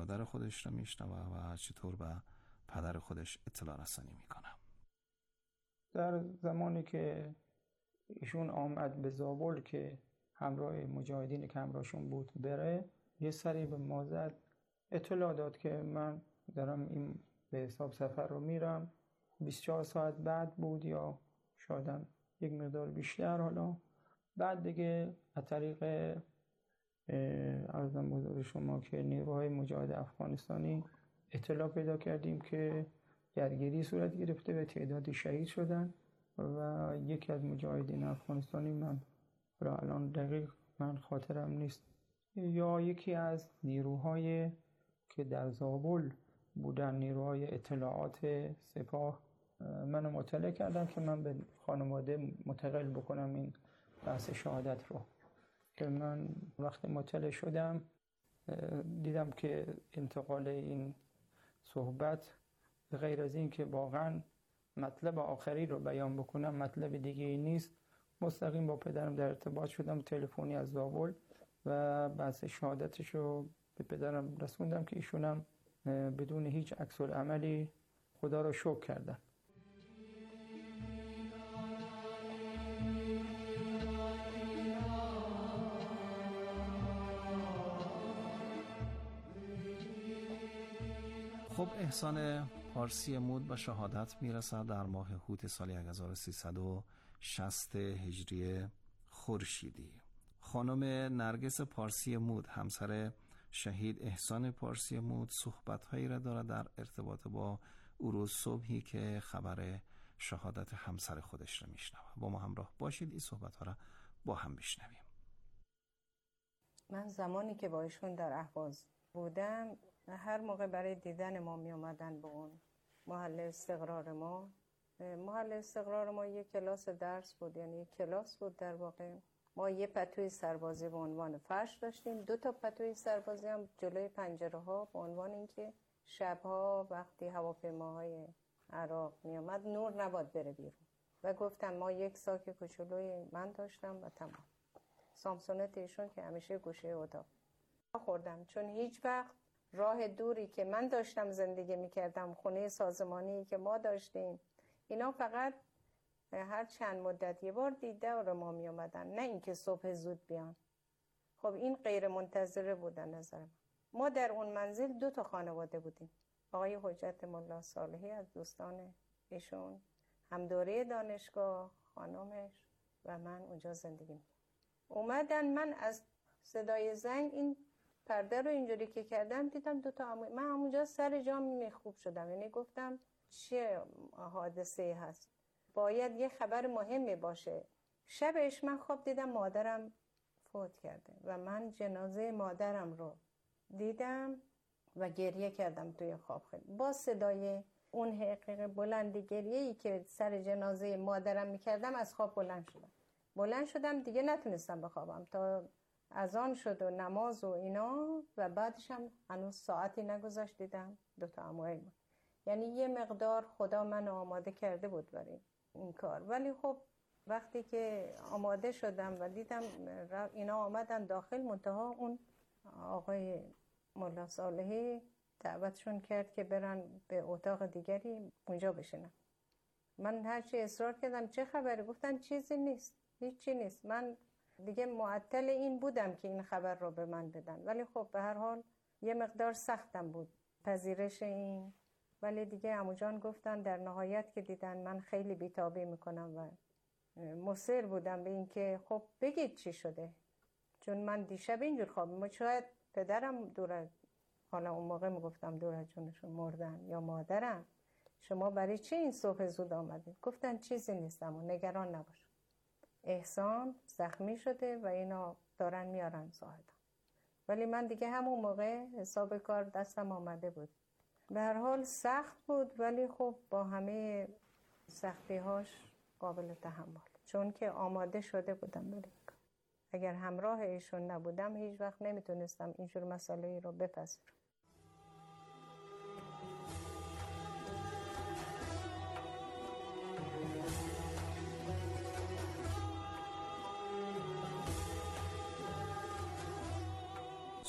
برادر خودش رو میشنوه و چطور به پدر خودش اطلاع رسانی میکنه. در زمانی که ایشون آمد به زابل که همراه مجاهدین که همراهشون بود بره، یه سری به ما زد، اطلاع داد که من دارم این به حساب سفر رو میرم. 24 ساعت بعد بود یا شاید یک مقدار بیشتر. حالا بعد دیگه از طریق عرضم حضور شما که نیروهای مجاهد افغانستانی اطلاع پیدا کردیم که درگیری صورت گرفته و تعدادی شهید شدن و یکی از مجاهدین افغانستانی، من الان دقیق من خاطرم نیست، یا یکی از نیروهای که در زابل بودن، نیروهای اطلاعات سپاه، منو مطلع کردن که من به خانواده منتقل بکنم این بحث شهادت رو. که من وقتی مطلع شدم دیدم که انتقال این صحبت غیر از این که واقعا مطلب آخری رو بیان بکنم مطلب دیگه ای نیست، مستقیم با پدرم در ارتباط شدم تلفنی از زابل و بحث شهادتش رو به پدرم رسوندم که ایشونم بدون هیچ عکس العملی خدا رو شکر کردن. خب احسان پارسی مود به شهادت میرسد در ماه هوت سال 1360 هجری خورشیدی. خانم نرگس پارسی مود همسر شهید احسان پارسی مود صحبت‌هایی را دارد در ارتباط با او روز صبحی که خبر شهادت همسر خودش را میشنوه. با ما همراه باشید، این صحبت‌ها را با هم بشنویم. من زمانی که با ایشون در اهواز بودم هر موقع برای دیدن ما می اومدن به اون محل استقرار ما. محل استقرار ما یک کلاس درس بود، یعنی یک کلاس بود در واقع. ما یه پتوی سربازی به عنوان فرش داشتیم، 2 تا پتوی سربازی هم جلوی پنجره ها به عنوان اینکه شبها وقتی هواپیماهای عراق می اومد نور نباد بره بیرون. و گفتم ما یک ساک کوچولوی من داشتم و تمام. سامسونت ایشون که همیشه گوشه اتاق خوردم، چون هیچ وقت راه دوری که من داشتم زندگی میکردم، خونه سازمانی که ما داشتیم، اینا فقط هر چند مدت یه بار دیده رو ما می اومدن، نه اینکه صبح زود بیان. خب این غیر منتظره بودن نظر من. ما در اون منزل 2 تا خانواده بودیم. آقای حجت ملا صالحی از دوستان ایشون، هم دوره دانشگاه، خانمش و من اونجا زندگی می‌کردیم. اومدن، من از صدای زنگ این پرده رو اینجوری که کردم دیدم 2 تا من همونجا سر جام خوب شدم، یعنی گفتم چه حادثه هست، باید یه خبر مهمی باشه. شبش من خواب دیدم مادرم فوت کرده و من جنازه مادرم رو دیدم و گریه کردم توی خواب. خیلی با صدای اون حقیقه بلندی گریه‌ای که سر جنازه مادرم میکردم از خواب بلند شدم دیگه نتونستم بخوابم تا اذان شد و نماز و اینا و بعدش هم هنوز ساعتی نگذشت دیدم 2 تا عمویی. یعنی یه مقدار خدا من آماده کرده بود برای این کار. ولی خب وقتی که آماده شدم و دیدم اینا آمدن داخل، منتها اون آقای ملا صالحی دعوتشون کرد که برن به اتاق دیگری اونجا بشینن. من هرچی اصرار کردم چه خبری، گفتن چیزی نیست، هیچی نیست. من دیگه معطل این بودم که این خبر رو به من بدن، ولی خب به هر حال یه مقدار سختم بود پذیرش این. ولی دیگه عمو جان گفتن در نهایت که دیدن من خیلی بیتابی میکنم و مصر بودم به این که خب بگید چی شده، چون من دیشب اینجور خوابم، شاید پدرم دور، حالا اون موقع میگفتم دور از جونشون مردن، یا مادرم، شما برای چی این صبح زود آمدید؟ گفتن چیزی نیستم و نگران نباش، احسان زخمی شده و اینا دارن میارن زاهدان. ولی من دیگه همون موقع حساب کار دستم آمده بود. به هر حال سخت بود، ولی خب با همه سختی‌هاش قابل تحمل، چون که آماده شده بودم برای کار. اگر همراه ایشون نبودم هیچ وقت نمیتونستم اینجور مسئله رو بپذیرم.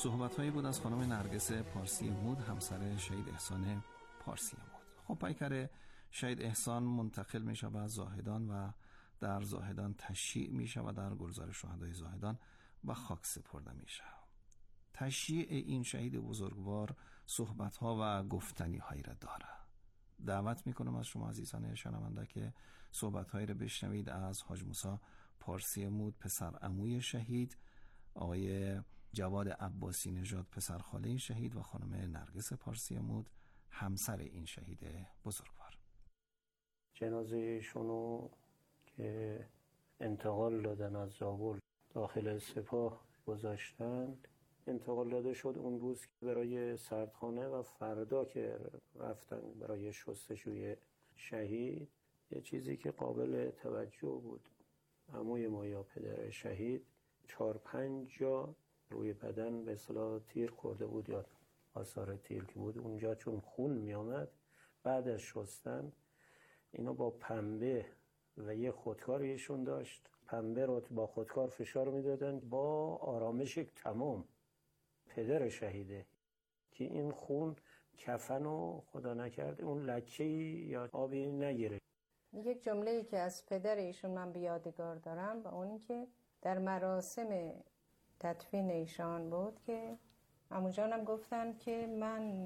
صحبت‌هایی بود از خانم نرگس پارسی مود، همسر شهید احسان پارسی مود. خب پیکر شهید احسان منتقل می شود زاهدان و در زاهدان تشییع می شود در گلزار شهدای زاهدان و خاک سپرده می شود. تشییع این شهید بزرگوار صحبت‌ها و گفتنی‌هایی را دارد. دعوت میکنم از شما عزیزان شنونده که صحبت‌هایی را بشنوید از حاج موسی پارسی مود، پسر عموی شهید، آقای جواد عباسی نژاد، پسر خاله شهید، و خانم نرگس پارسی مود، همسر این شهید بزرگوار. جنازه ایشونو که انتقال دادن از زابل داخل سپاه گذاشتند، انتقال داده شد اون روز که برای سردخانه و فردا که رفتن برای شستشوی شهید. یه چیزی که قابل توجه بود، عموی ما یا پدر شهید 4-5 جا روی بدن به اصطلاح تیر خورده بود یا آثار تیر که بود اونجا، چون خون می آمد بعد از شستن اینا با پنبه و یه خودکار ایشون داشت، پنبه رو با خودکار فشار می دادن با آرامش تمام پدر شهیده که این خون کفن رو خدا نکرده اون لکه‌ای یا آبی نگیره. یک جمله‌ای که از پدر ایشون من به یادگار دارم و اون که در مراسم تدفین ایشان بود که عمو جانم گفتن که من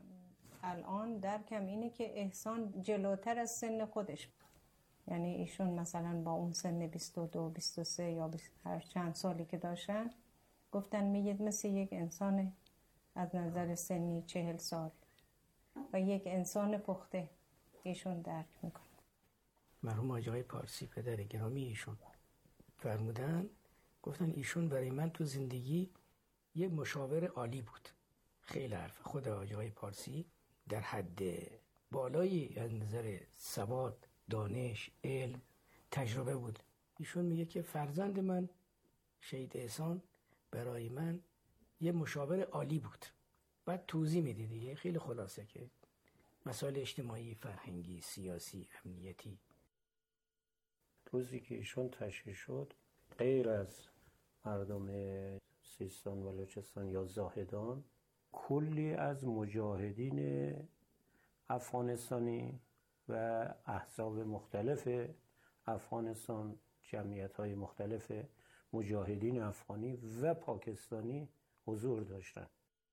الان درکم اینه که احسان جلوتر از سن خودش بود. یعنی ایشون مثلا با اون سن 22 23 یا هر چند سالی که داشتن، گفتن میگید مثل یک انسان از نظر سنی 40 سال و یک انسان پخته ایشون درک میکنه. مرحوم آقای پارسی پدر گرامی ایشون فرمودن، گفتن ایشون برای من تو زندگی یک مشاور عالی بود. خیلی حرف خود آقای پارسی در حد بالایی از نظر سواد، دانش، علم، تجربه بود. ایشون میگه که فرزند من شهید احسان برای من یه مشاور عالی بود. بعد توضیح میده دیگه خیلی خلاصه که مسائل اجتماعی، فرهنگی، سیاسی، امنیتی. روزی که ایشون تشییع شد غیر از مردم سیستان و بلوچستان یا زاهدان، کلی از مجاهدین افغانستانی و احزاب مختلف افغانستان، جمعیت‌های مختلف مجاهدین افغانی و پاکستانی حضور داشتند.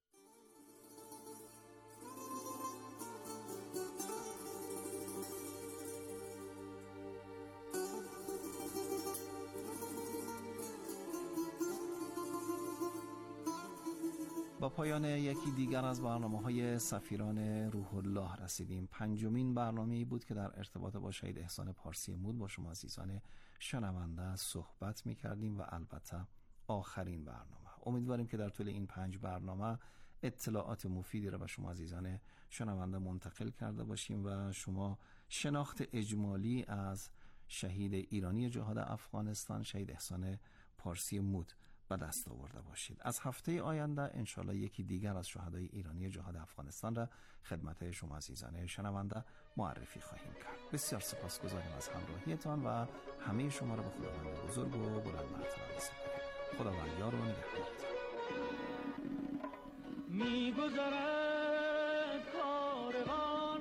با پایان یکی دیگر از برنامه‌های سفیران روح الله رسیدیم. 5مین برنامه‌ای بود که در ارتباط با شهید احسان پارسی مود با شما عزیزان شنونده صحبت می‌کردیم و البته آخرین برنامه. امیدواریم که در طول این 5 برنامه اطلاعات مفیدی را به شما عزیزان شنونده منتقل کرده باشیم و شما شناخت اجمالی از شهید ایرانی جهاد افغانستان شهید احسان پارسی مود به دست آورده باشید. از هفته آینده انشالله یکی دیگر از شهدای ایرانی جهاد افغانستان را خدمت شما عزیزان شنونده معرفی خواهیم کرد. بسیار سپاسگزاریم از همراهیتان و همه شما را به خداوند بزرگ و بلند مرتبه می‌سپاریم. خداوند یار و نگهدارتان. می‌گذرد کاروان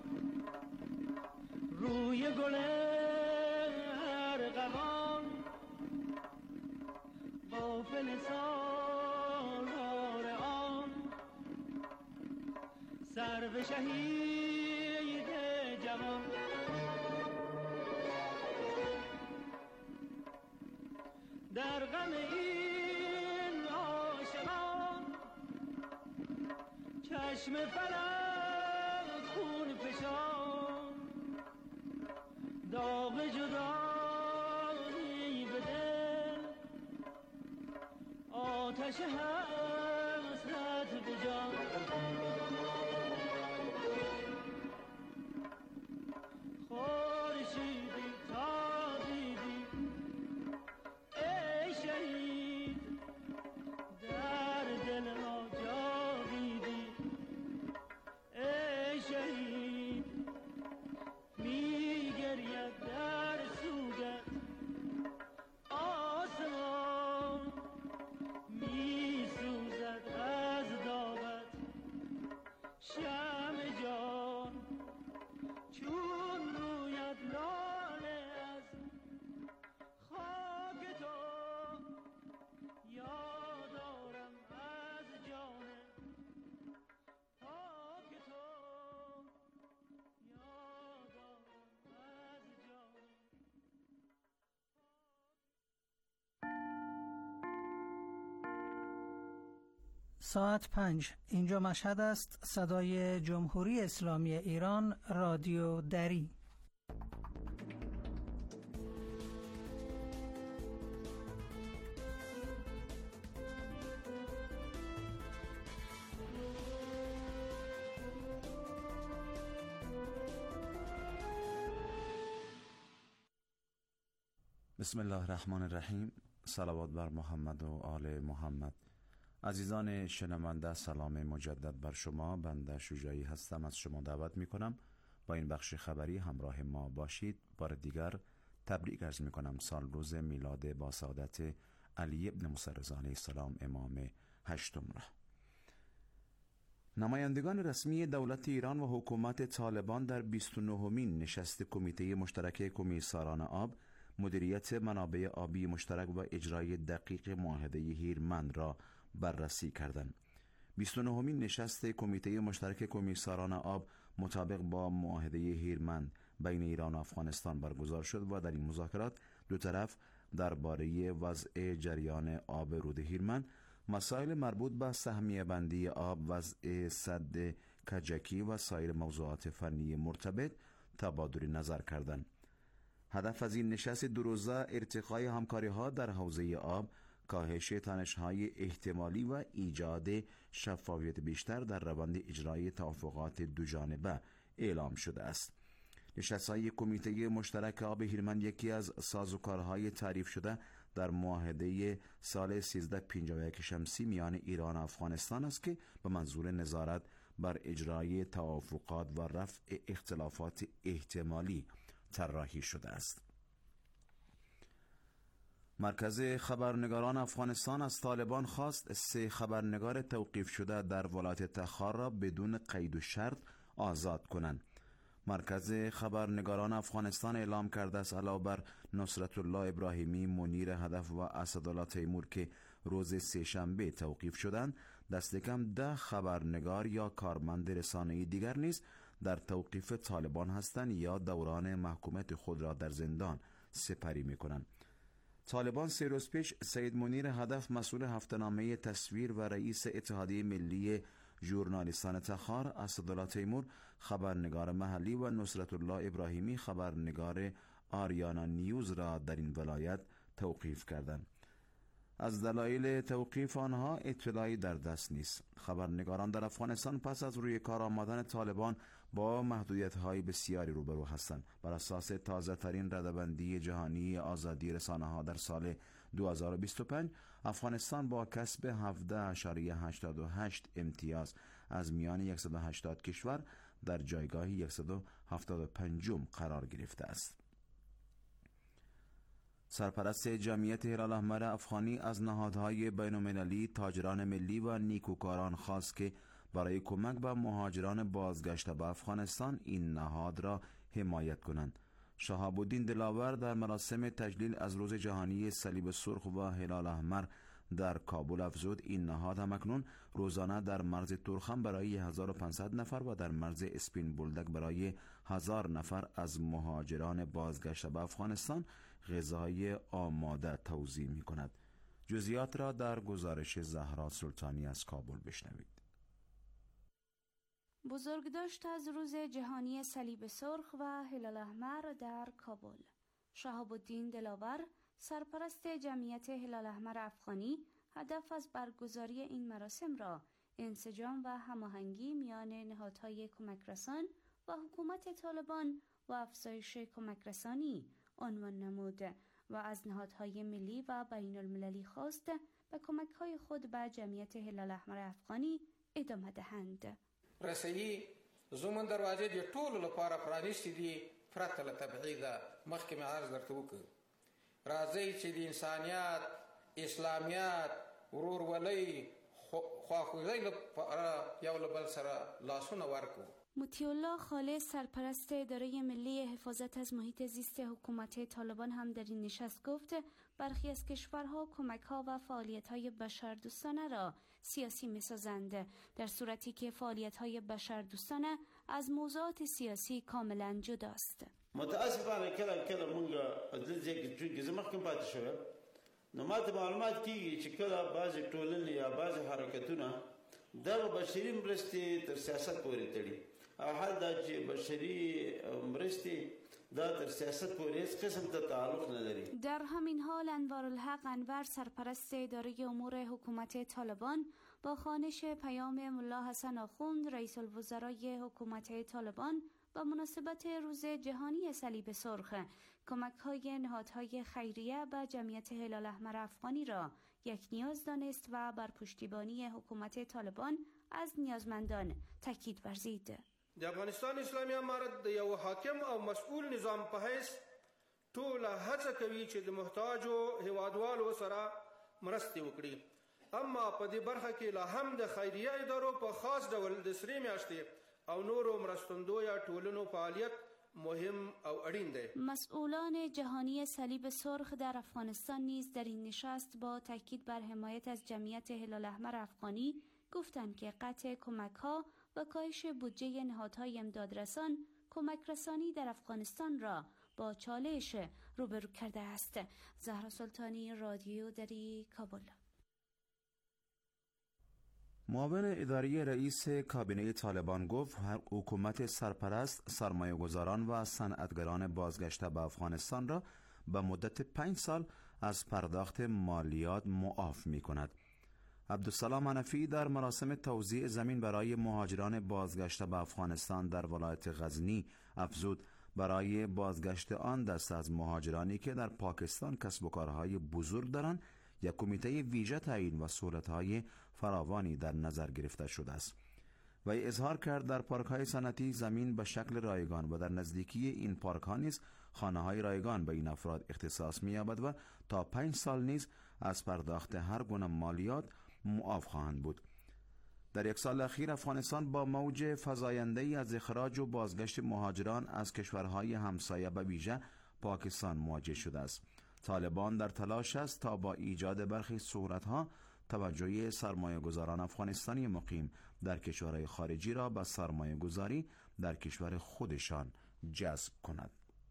روی گل ارغوان با فلسال آن سر به شهید جوان. در غم این عاشقان چشم فلک خون فشان، داغ جدایی به دل، آتش حسرت به جان. خورشیدی تابیدی ای شهید، در دل ما جاویدی ای شهید. میگرید در سوگت آسمان، میسوزد شمع جان چون روید لاله از خاک تو یاد آرم از جان پاک تو یاد آرم از جان. ساعت 5 اینجا مشهد است. صدای جمهوری اسلامی ایران، رادیو دری. بسم الله الرحمن الرحیم. صلوات بر محمد و آل محمد. عزیزان شنونده، سلام مجدد بر شما. بنده شجاعی هستم. از شما دعوت می کنم با این بخش خبری همراه ما باشید. بار دیگر تبریک عرض می کنم سال روز میلاد با سعادت علی ابن موسی رضا علیه السلام امام هشتم را. نمایندگان رسمی دولت ایران و حکومت طالبان در 29مین نشست کمیته مشترک کمیساران آب، مدیریت منابع آبی مشترک و اجرای دقیق معاهده هیرمند را بررسی کردند. 29مین نشست کمیته مشترک کمیساران آب مطابق با معاهده هیرمند بین ایران و افغانستان برگزار شد و در این مذاکرات دو طرف درباره وضع جریان آب رود هیرمند، مسائل مربوط به سهمیه بندی آب، وضع سد کجکی و سایر موضوعات فنی مرتبط تبادل نظر کردند. هدف از این نشست دو روزه ارتقای همکاری‌ها در حوزه آب، کاهش تنش‌های احتمالی و ایجاد شفافیت بیشتر در روند اجرای توافقات دوجانبه اعلام شده است. نشست‌های کمیته مشترک آب هیرمند یکی از سازوکارهای تعریف شده در معاهده سال 1351 شمسی میان ایران و افغانستان است که به منظور نظارت بر اجرای توافقات و رفع اختلافات احتمالی طراحی شده است. مرکز خبرنگاران افغانستان از طالبان خواست 3 خبرنگار توقیف شده در ولایت تخار را بدون قید و شرط آزاد کنند. مرکز خبرنگاران افغانستان اعلام کرده است علاوه بر نصرت الله ابراهیمی، منیر هدف و اسدالله تیمور که روز سه‌شنبه توقیف شدند، دست کم 10 خبرنگار یا کارمند رسانه‌ای دیگر نیز در توقیف طالبان هستند یا دوران محکومیت خود را در زندان سپری می‌کنند. طالبان 3 روز پیش سید منیر هدف مسئول هفته‌نامه تصویر و رئیس اتحادیه ملی ژورنالیستان تخار، اسدالله تیمور خبرنگار محلی و نصرت الله ابراهیمی خبرنگار آریانا نیوز را در این ولایت توقیف کردند. از دلایل توقیف آنها اطلاعی در دست نیست. خبرنگاران در افغانستان پس از روی کار آمدن طالبان با محدودیت‌های بسیاری روبرو هستند. بر اساس تازه‌ترین رده‌بندی جهانی آزادی رسانه‌ها در سال 2025 افغانستان با کسب 17.88 امتیاز از میان 180 کشور در جایگاه 175 قرار گرفته است. سرپرست جمعیت هلال احمر افغانی از نهادهای بین‌المللی، تاجران ملی و نیکوکاران خواست که برای کمک به مهاجران بازگشته به افغانستان این نهاد را حمایت کنند. شهاب الدین دلاور در مراسم تجلیل از روز جهانی صلیب سرخ و هلال احمر در کابل افزود این نهاد همکنون روزانه در مرز تورخم برای 1500 نفر و در مرز اسپین بولدک برای 1000 نفر از مهاجران بازگشته به افغانستان غذای آماده توزیع می کند. جزئیات را در گزارش زهرا سلطانی از کابل بشنوید. بزرگداشت از روز جهانی صلیب سرخ و هلال احمر در کابل. شهاب الدین دلاور، سرپرست جمعیت هلال احمر افغانی، هدف از برگزاری این مراسم را انسجام و هماهنگی میان نهادهای کمکرسان و حکومت طالبان و افزایش کمکرسانی عنوان نمود و از نهادهای ملی و بین المللی خواست به کمک‌های خود به جمعیت هلال احمر افغانی ادامه دهند. رسنی زمون دروازې د ټولو لپاره پرانیستې دي پرته له تبعیده. مخکې مې عرض درته وکړ، راځئ چې د انسانیت، اسلامیت، ورورولۍ، خواخوږۍ لپاره یو له بل سره لاسونه ورکړو. مطیع الله خالص سرپرست اداره ملی حفاظت از محیط زیست حکومت طالبان هم در این نشست گفت برخی از کشورها کمک‌ها و فعالیت‌های بشردوستانه را سیاسی می‌سازند، در صورتی که فعالیت‌های بشردوستانه از موضوعات سیاسی کاملا جداست. متاسفانه کله مونږه دلته کې چې زموږ کوم پاتې شوی نو ماته معلومات کیږي چې کله بعضې ټولنې یا بعضې حرکتونه دغه بشري مرستې تر سیاست پورې تړي او حال دا چې بشري مرستې دا تر سیاست پورې هیڅ قسم ته تعلق نداری. در همین حال انوارالحق انور سرپرست اداره امور حکومت طالبان با خوانش پیام ملا حسن آخوند رئیس الوزرای حکومت طالبان با مناسبت روز جهانی صلیب سرخ کمک‌های نهادهای خیریه به جمعیت هلال احمر افغانی را یک نیاز دانست و بر پشتیبانی حکومت طالبان از نیازمندان تاکید ورزید. د افغانستان اسلامي امارت د یو حاکم او مسؤل نظام په حیث ټوله هڅه کوي چې د محتاجو هیوادوالو سره مرستې وکړي، اما په دې برخه کې لا هم د خیریه ادارو په خاص ډول د سرې میاشتې او نورو مرستندویه ټولنو فعالیت مهم او اړین دی. مسئولان جهانی صلیب سرخ در افغانستان نیز در این نشست با تاکید بر حمایت از جمعیت هلال احمر افغانی گفتند که قطع کمک‌ها و کاهش بودجه نهادهای امدادرسان کمک رسانی در افغانستان را با چالش روبرو کرده است. زهرا سلطانی، رادیو دری، کابل. معاون اداری رئیس کابینه طالبان گفت حکومت سرپرست سرمایه‌گذاران و صنعتگران بازگشته به افغانستان را به مدت 5 سال از پرداخت مالیات معاف می‌کند. عبدالسلام حنفی در مراسم توزیع زمین برای مهاجران بازگشته به افغانستان در ولایت غزنی افزود برای بازگشت آن دسته از مهاجرانی که در پاکستان کسب و کارهای بزرگ دارند یک کمیته ویژه تعیین و سهولت‌های فراوانی در نظر گرفته شده است. وی اظهار کرد در پارک‌های صنعتی زمین به شکل رایگان و در نزدیکی این پارک‌ها نیز خانه‌های رایگان به این افراد اختصاص می‌یابد و تا 5 سال نیز از پرداخت هر گونه مالیات معاف خواهند بود. در یک سال اخیر افغانستان با موج فزاینده‌ای از اخراج و بازگشت مهاجران از کشورهای همسایه به ویژه پاکستان مواجه شده است. طالبان در تلاش است تا با ایجاد برخی سهولت‌ها توجه سرمایه‌گذاران افغانستانی مقیم در کشورهای خارجی را به سرمایه‌گذاری در کشور خودشان جذب کند.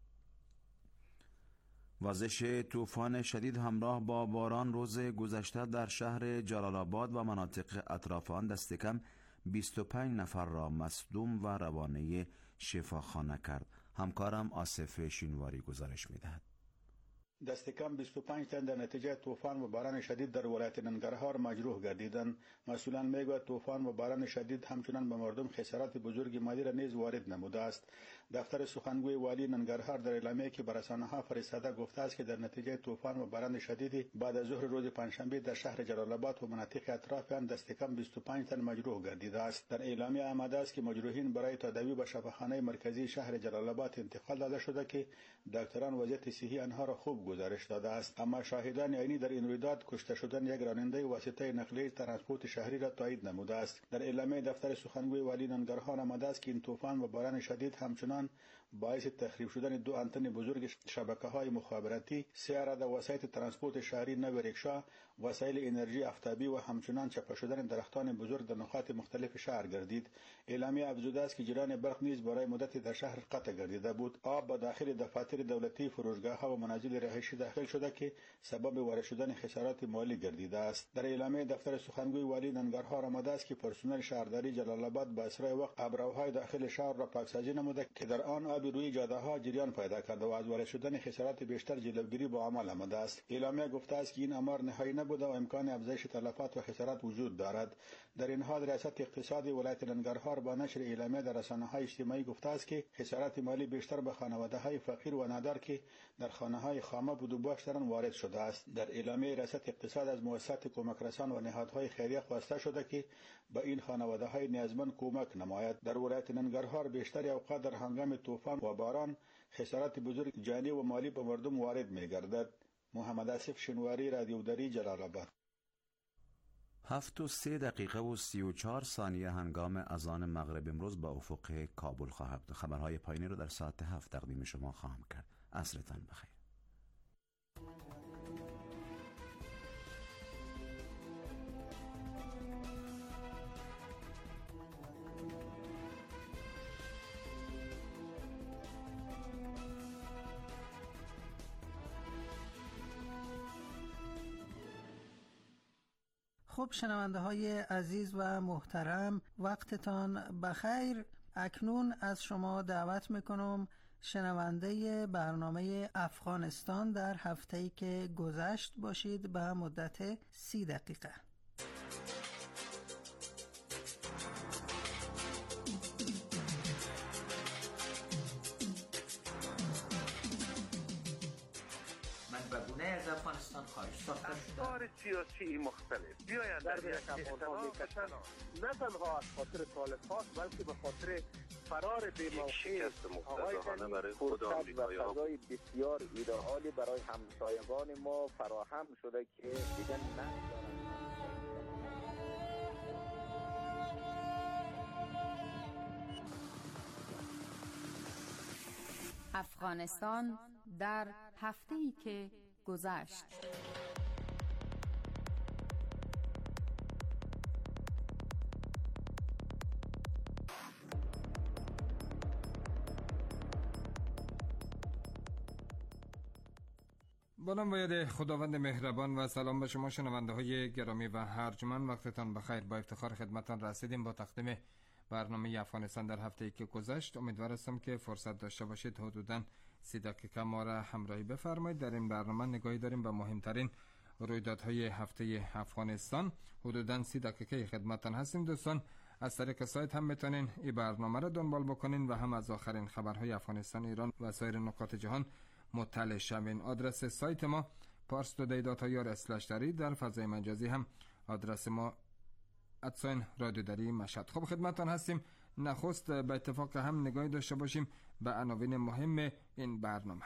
وزش طوفان شدید همراه با باران روز گذشته در شهر جلال آباد و مناطق اطراف آن دست کم 25 نفر را مصدوم و روانه شفاخانه کرد. همکارم آصف شینواری گزارش می‌دهد. دست کم 25 تن در نتیجه طوفان و باران شدید در ولایت ننگرهار مجروح گردیدند. مسئولان میگویند طوفان و باران شدید همچنان به مردم خسارات بزرگی مالی را نیز وارد نموده است. دفتر سخنگوی والی ننگرهار در اعلامیه‌ای که به رسانه‌ها فرستاده گفته است که در نتیجه طوفان و باران شدید بعد از ظهر روز پنجشنبه در شهر جلال آباد و مناطق اطراف آن دست کم 25 تن مجروح گردیده است. در اعلامیه آمده است که مجروحین برای تداوی به شفاخانه مرکزی شهر جلال آباد انتقال داده شده که دکتران وضعیت صحی آنها را خوب گزارش داده است. اما شاهدان عینی در این رویداد کشته شدن یک راننده واسطه نقلیه ترانسپورت شهری را تایید نموده است. در اعلامیه دفتر سخنگوی والی ننگرهار آمده است که این طوفان و باران شدید همچنان باعث تخریب شدن 2 آنتن بزرگ شبکه‌های مخابراتی، 3 عدد وسایل ترانسپورت شهری نو رکشا، وسایل انرژی آفتابی و همچنان چپه شدن درختان بزرگ در نقاط مختلف شهر گردید. اعلامیه افزوده است که جریان برق نیز برای مدتی در شهر قطع گردیده بود. آب به داخل دفاتر دولتی، فروشگاه‌ها و منازل رهایشی داخل شده که سبب وارد شدن خسارات مالی گردیده است. در اعلامیه دفتر سخنگوی والی ننگرهار آمده است که پرسنل شهرداری جلال آباد به اسرع وقت ابروهای داخل شهر را پاکسازی نموده که در آن آب روی جاده‌ها جریان پیدا کرده و از وارد شدن خسارات بیشتر جلوگیری با عمل آمده است. اعلامیه گفته است که این آمار نهایی نبوده و امکان افزایش تلفات و خسارات وجود دارد. در این حال ریاست اقتصادی ولایت ننگرهار با نشر اعلامیه در رسانه‌های اجتماعی گفته است که خسارات مالی بیشتر به خانواده‌های فقیر و نادار که در خانه‌های خامه بود و باش دارند وارد شده است. در اعلامیه ریاست اقتصاد از مؤسسات کمک رسان و نهادهای خیریه خواسته شده که به این خانواده‌های نیازمند کمک نماید. در ولایت ننگرهار بیشتر اوقات در هنگام طوفان و باران خسارات بزرگ جانی و مالی به مردم وارد می‌گردد. محمد آصف شینواری، رادیو دری، جلال آباد. 7:03:34 هنگام اذان مغرب امروز با افق کابل خواهد بود. خبرهای پایینی رو در ساعت 7 تقدیم شما خواهم کرد. عصرتان بخیر. خب شنونده های عزیز و محترم، وقتتان بخیر. اکنون از شما دعوت میکنم شنونده برنامه افغانستان در هفته‌ای که گذشت باشید به مدت 30 دقیقه. منبع‌گونه از افغانستان خارج ساخته شده. افکار سیاسی مختلف بیایند در یک اجتماع باشند، نه تنها از خاطر طالبان بلکه به خاطر فرار بی‌موقع مفتضحانه برای خود آمریکایی‌ها و فضای بسیار ایدئالی برای همسایگان ما فراهم شده که دیگر ندارند. افغانستان در هفته‌ای که گذشت. با نام و یاد خداوند مهربان و سلام به شما شنونده های گرامی و ارجمند، وقتتان بخیر. با افتخار خدمتتان رسیدیم با تقدیم برنامه افغانستان در هفته‌ای که گذشت. امیدوار هستم که فرصت داشته باشید حدوداً 30 دقیقه ما را همراهی بفرمایید. در این برنامه نگاهی داریم به مهمترین رویدادهای هفته افغانستان. حدوداً 30 دقیقه خدمتتان هستیم دوستان. از طریق سایت هم میتونین این برنامه را دنبال بکنین و هم از آخرین خبرهای افغانستان، ایران و سایر نقاط جهان مطلع شوین. آدرس سایت ما parstoday.ir/dari، در فضای مجازی هم آدرس ما @رادیو مشهد. خب خدمتتان هستیم. نخست به اتفاق هم نگاهی داشته باشیم به عناوین مهم این برنامه.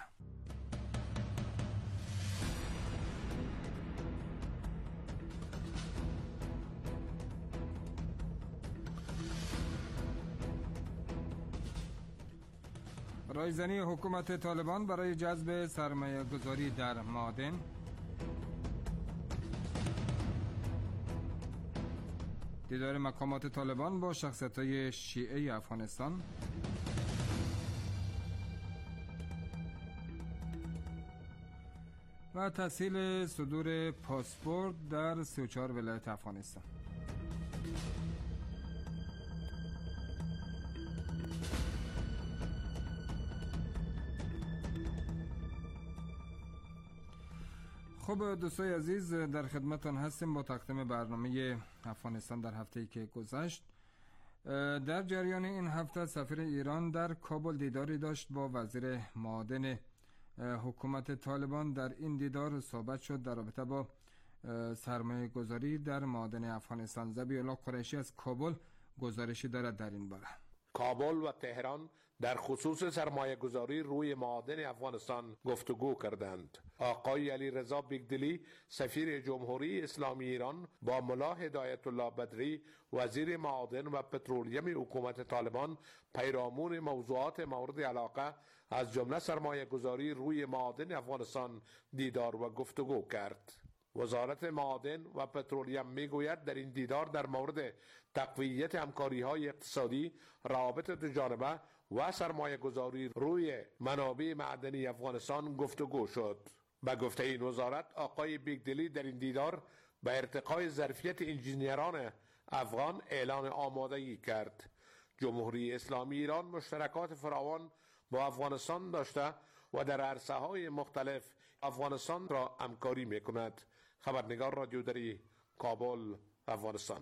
رایزنی حکومت طالبان برای جذب سرمایه گذاری در معادن، دیدار مقامات طالبان با شخصیت‌های شیعه افغانستان، و تسهیل صدور پاسپورت در 34 ولایت افغانستان. خب دوستای عزیز، در خدمتتان هستیم با تقدیم برنامه افغانستان در هفته‌ای که گذشت. در جریان این هفته سفیر ایران در کابل دیداری داشت با وزیر معادن حکومت طالبان. در این دیدار صحبت شد در رابطه با سرمایه گذاری در معادن افغانستان. ذبیح الله قریشی از کابل گزارشی دارد در این باره. کابل و تهران در خصوص سرمایه گذاری روی معادن افغانستان گفتگو کردند. آقای علی رضا بیگدلی سفیر جمهوری اسلامی ایران با ملا هدایت الله بدری وزیر معادن و پترولیم حکومت طالبان پیرامون موضوعات مورد علاقه از جمله سرمایه گذاری روی معادن افغانستان دیدار و گفتگو کرد. وزارت معادن و پترولیم میگوید در این دیدار در مورد تقویت همکاری‌های اقتصادی، روابط دوجانبه و سرمایه گذاری روی منابع معدنی افغانستان گفتگو شد. به گفته این وزارت، آقای بیگدلی در این دیدار به ارتقای ظرفیت انجینیران افغان اعلان آمادگی کرد. جمهوری اسلامی ایران مشترکات فراوان با افغانستان داشته و در عرصه‌های مختلف افغانستان را همکاری می‌کند. خبرنگار رادیو دری، کابل، افغانستان.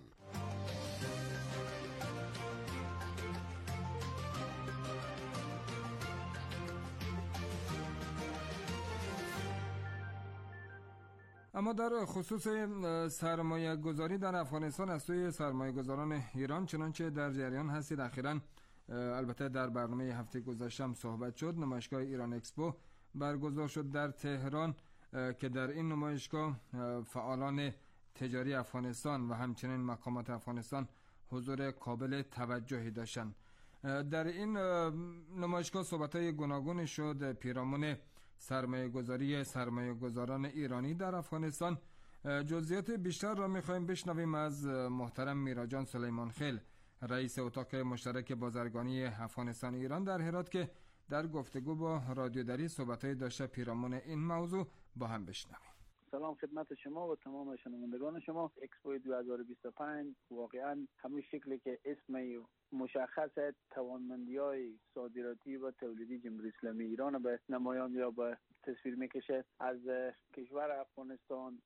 اما در خصوص سرمایه گذاری در افغانستان از سوی سرمایه گذاران ایران، چنانچه در جریان هستید اخیراً البته در برنامه هفته گذشته هم صحبت شد، نمایشگاه ایران اکسپو برگزار شد در تهران که در این نمایشگاه فعالان تجاری افغانستان و همچنین مقامات افغانستان حضور قابل توجهی داشتند. در این نمایشگاه صحبت‌های گوناگونی شد پیرامون سرمایه‌گذاری سرمایه‌گذاران ایرانی در افغانستان. جزئیات بیشتر را می‌خوایم بشنویم از محترم میراجان سلیمانخیل، رئیس اتاق مشترک بازرگانی افغانستان ایران در هرات، که در گفتگو با رادیو دری صحبت‌های داشته پیرامون این موضوع. با هم بشنویم. سلام خدمت شما و تمام شنوندگان شما. اکسپو 2025 واقعا همون شکلی که اسم مشخص توانمندی‌های صادراتی و تولیدی جمهوری اسلامی ایران به نمایان یا به تصویر میکشه از کشور افغانستان.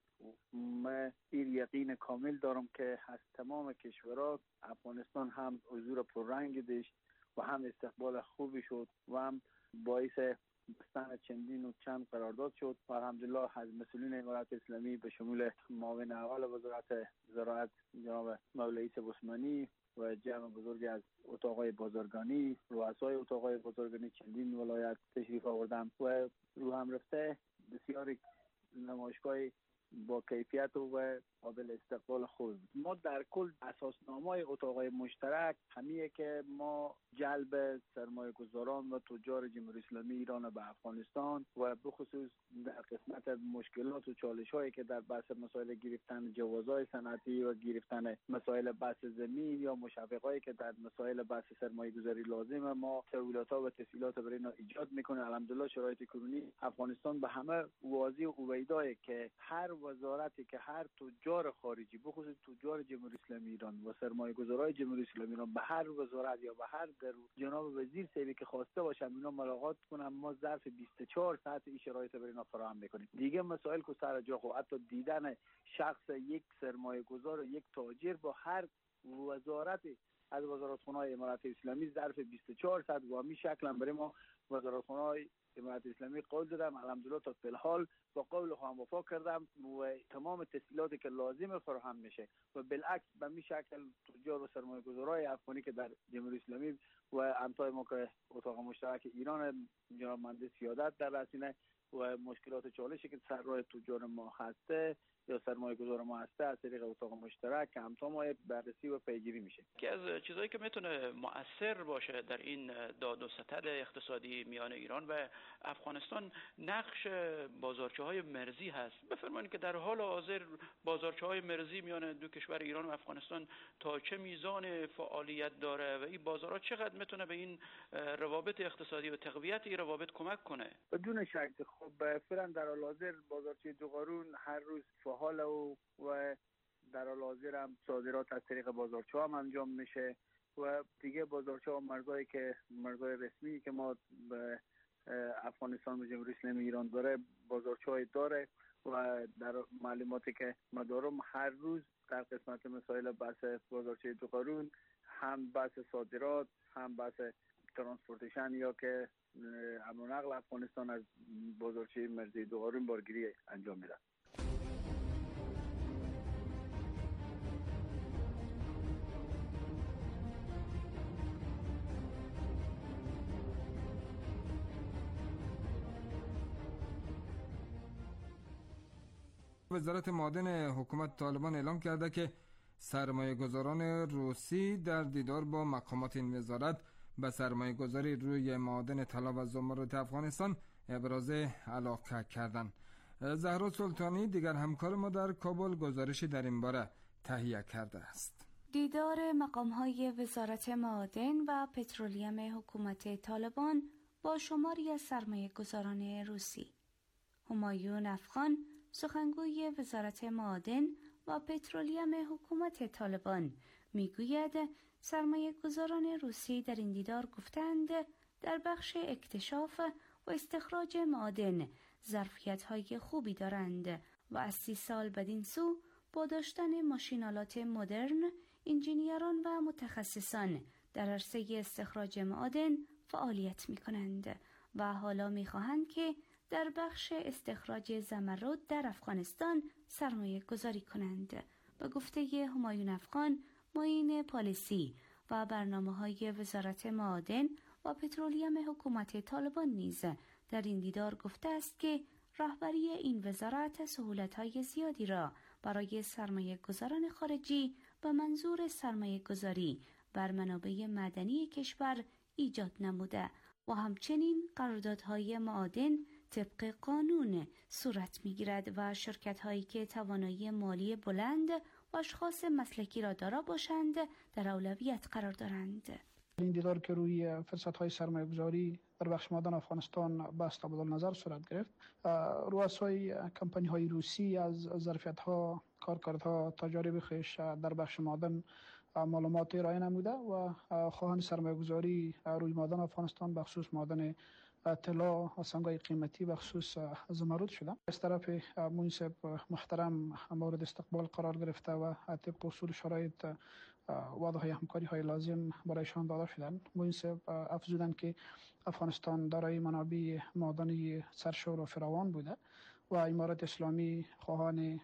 من این یقین کامل دارم که از تمام کشورها افغانستان هم حضور پررنگ داشت و هم استقبال خوبی شد و هم باعث بستن چندین و چند قرارداد شد و الحمدلله از مسئولین امارات اسلامی به شمول معاون اول وزارت زراعت جناب مولوی عثمانی و جمع بزرگی از اتاقای بازرگانی، رؤسای اتاقای بازرگانی چندین ولایت تشریف آوردم و رو هم رفته بسیاری نمایشگاه با کیفیت و قابل استقبال خود. ما در کل اساسنامه‌های اتاقای مشترک همیه که ما جلب سرمایه گذاران و تجار جمهوری اسلامی ایران به افغانستان و بخصوص در قسمت مشکلات و چالش‌هایی که در بحث مسائل گرفتن جوازهای صنعتی و گرفتن مسائل بحث زمین یا مشوقایی که در مسائل بحث سرمایه گذاری لازمه، ما سهولت‌ها و تسهیلات برای اینا ایجاد میکنه. الحمدلله شرایط کنونی افغانستان به همه واضح و اویداه که هر وزارتی که هر تجار خارجی بخصوص تجار جمهوری اسلامی ایران و سرمایه گذارای جمهوری اسلامی ایران به هر وزارت یا به هر جناب وزیر سیبی که خواسته باشن اینا ملاقات کنن، ما ظرف 24 ساعت این شرایط برای اینا فراهم میکنیم. دیگه مسائل که سر جا خو حتی دیدن شخص یک سرمایه گذار و یک تاجر با هر وزارتی از وزارتخانه‌های امارات اسلامی ظرف 24 ساعت و همین شکل برای ما وزارتخانه‌های امارات اسلامی قول دادم. الحمدلله تا فی الحال با قول خودم وفا کردم و تمام تسهیلاتی که لازم فراهم میشه و بالعکس به این شکل تجار و سرمایه‌گذارای افغانی که در جمهوری اسلامی و همتای ما که اتاق مشترک ایران جناب مهندس سیادت در رسینه و مشکلات چالشی که سر راه تجار ما هسته یا سرمایه گذار ما هسته از طریق اتاق مشترک همتا ما بررسی و پیگیری میشه. که از چیزایی که میتونه مؤثر باشه در این داد و ستد اقتصادی میان ایران و افغانستان نقش بازارچه‌های مرزی هست. بفرمایید که در حال حاضر بازارچه‌های مرزی میان دو کشور ایران و افغانستان تا چه میزان فعالیت داره و این بازارها چقدر میتونه به این روابط اقتصادی و تقویت این روابط کمک کنه؟ بدون شک خب فعلا در حال حاضر بازارچه دو قارون هر روز فعال و در حال حاضر هم صادرات از طریق بازارچه هم انجام میشه و دیگه بازارچه ها مرزایی که مرزای رسمی که ما به افغانستان و جمهوری اسلامی ایران داره بازارچه های داره و در معلوماتی که ما دارم هر روز در قسمت مسائل بحث بازارچه دو قارون هم بحث صادرات هم بحث ترانسپورتیشن یا که امن و نقل افغانستان از بازارچه مرزی دو قارون بارگیری انجام میده. وزارت معادن حکومت طالبان اعلام کرده که سرمایه گذاران روسی در دیدار با مقامات این وزارت به سرمایه گذاری روی معادن طلا و زمرد افغانستان ابراز علاقه کردند. زهرا سلطانی دیگر همکار ما در کابل گزارشی در این باره تهیه کرده است. دیدار مقام‌های وزارت معادن و پترولیم حکومت طالبان با شماری از سرمایه گذاران روسی. همایون افغان سخنگوی وزارت معادن و پترولیم حکومت طالبان میگوید سرمایه گذاران روسی در این دیدار گفتند در بخش اکتشاف و استخراج معادن ظرفیت‌های خوبی دارند و از 30 سال بدین سو با داشتن ماشین‌آلات مدرن، انجینیران و متخصصان در عرصه استخراج معادن فعالیت می‌کنند و حالا می‌خواهند که در بخش استخراج زمرد در افغانستان سرمایه گذاری کنند. به گفته همایون افغان، معین پالیسی و برنامه‌های وزارت معادن و پترولیم حکومت طالبان نیز در این دیدار گفته است که رهبری این وزارت سهولت‌های زیادی را برای سرمایه گذاران خارجی به منظور سرمایه گذاری بر منابع مدنی کشور ایجاد نموده و همچنین قراردادهای معادن طبق قانون صورت می‌گیرد و شرکت‌هایی که توانایی مالی بلند و اشخاص مسلکی را دارا باشند در اولویت قرار دارند. این دیدار که روی فرصت‌های سرمایه‌گذاری در بخش معدن افغانستان بحث تبادل نظر صورت گرفت، رؤسای کمپانی‌های روسی از ظرفیت‌ها، کارکردها، تجارب خویش در بخش معدن معلومات ارائه نموده و خواهان سرمایه‌گذاری روی معدن افغانستان به خصوص معدن طلا و سنگ‌های قیمتی به خصوص زمرد شده. از طرف منصب محترم مورد استقبال قرار گرفته و طبق اصول شرایط وعده‌های همکاری‌های لازم برایشان داده شدند. منصب افزودند که افغانستان دارای منابع معدنی سرشور و فراوان بوده و امارت اسلامی خواهان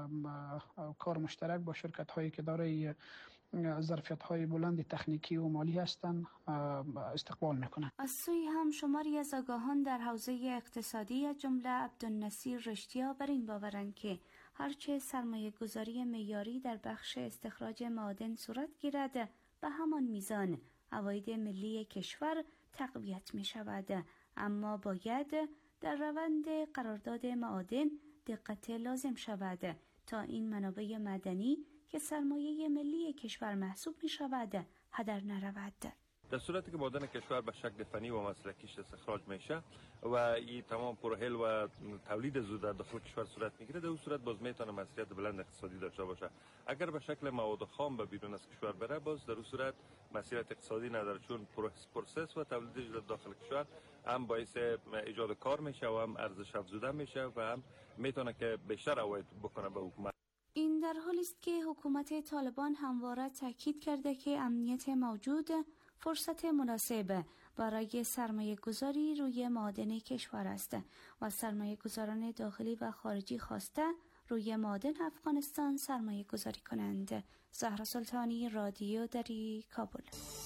کار مشترک با شرکت‌هایی که دارای ظرفیت‌های بلند تکنیکی و مالی هستند استقبال میکنند. از سوی هم شماری از آگاهان در حوزه اقتصادی از جمله عبدالنصیر رشتیا بر این باورند که هرچه سرمایه گذاری معیاری در بخش استخراج معادن صورت گیرد به همان میزان عواید ملی کشور تقویت می شود، اما باید در روند قرارداد معادن دقت لازم شود تا این منابع مدنی که سرمایه ملی کشور محسوب می شود هدر نرود. در صورتی که معدن کشور به شکل فنی و مسلکیش استخراج میشه و این تمام پروهل و تولید زود در داخل کشور صورت میگیره، در اون صورت باز میتونه مسئولیت بلند اقتصادی داشته باشه. اگر به شکل مواد خام به بیرون از کشور بره، باز در اون صورت مسئولیت اقتصادی نداره، چون پروسس و تولید داخل کشور هم باعث ایجاد کار میشه و هم ارزش افزوده میشه و هم میتونه که بیشتر عواید بکنه به حکومت. این در حالی است که حکومت طالبان همواره تاکید کرده که امنیت موجود فرصت مناسب برای سرمایه گذاری روی معادن کشور است و سرمایه گذاران داخلی و خارجی خواسته روی معادن افغانستان سرمایه گذاری کنند. زهرا سلطانی، رادیو دری، کابل.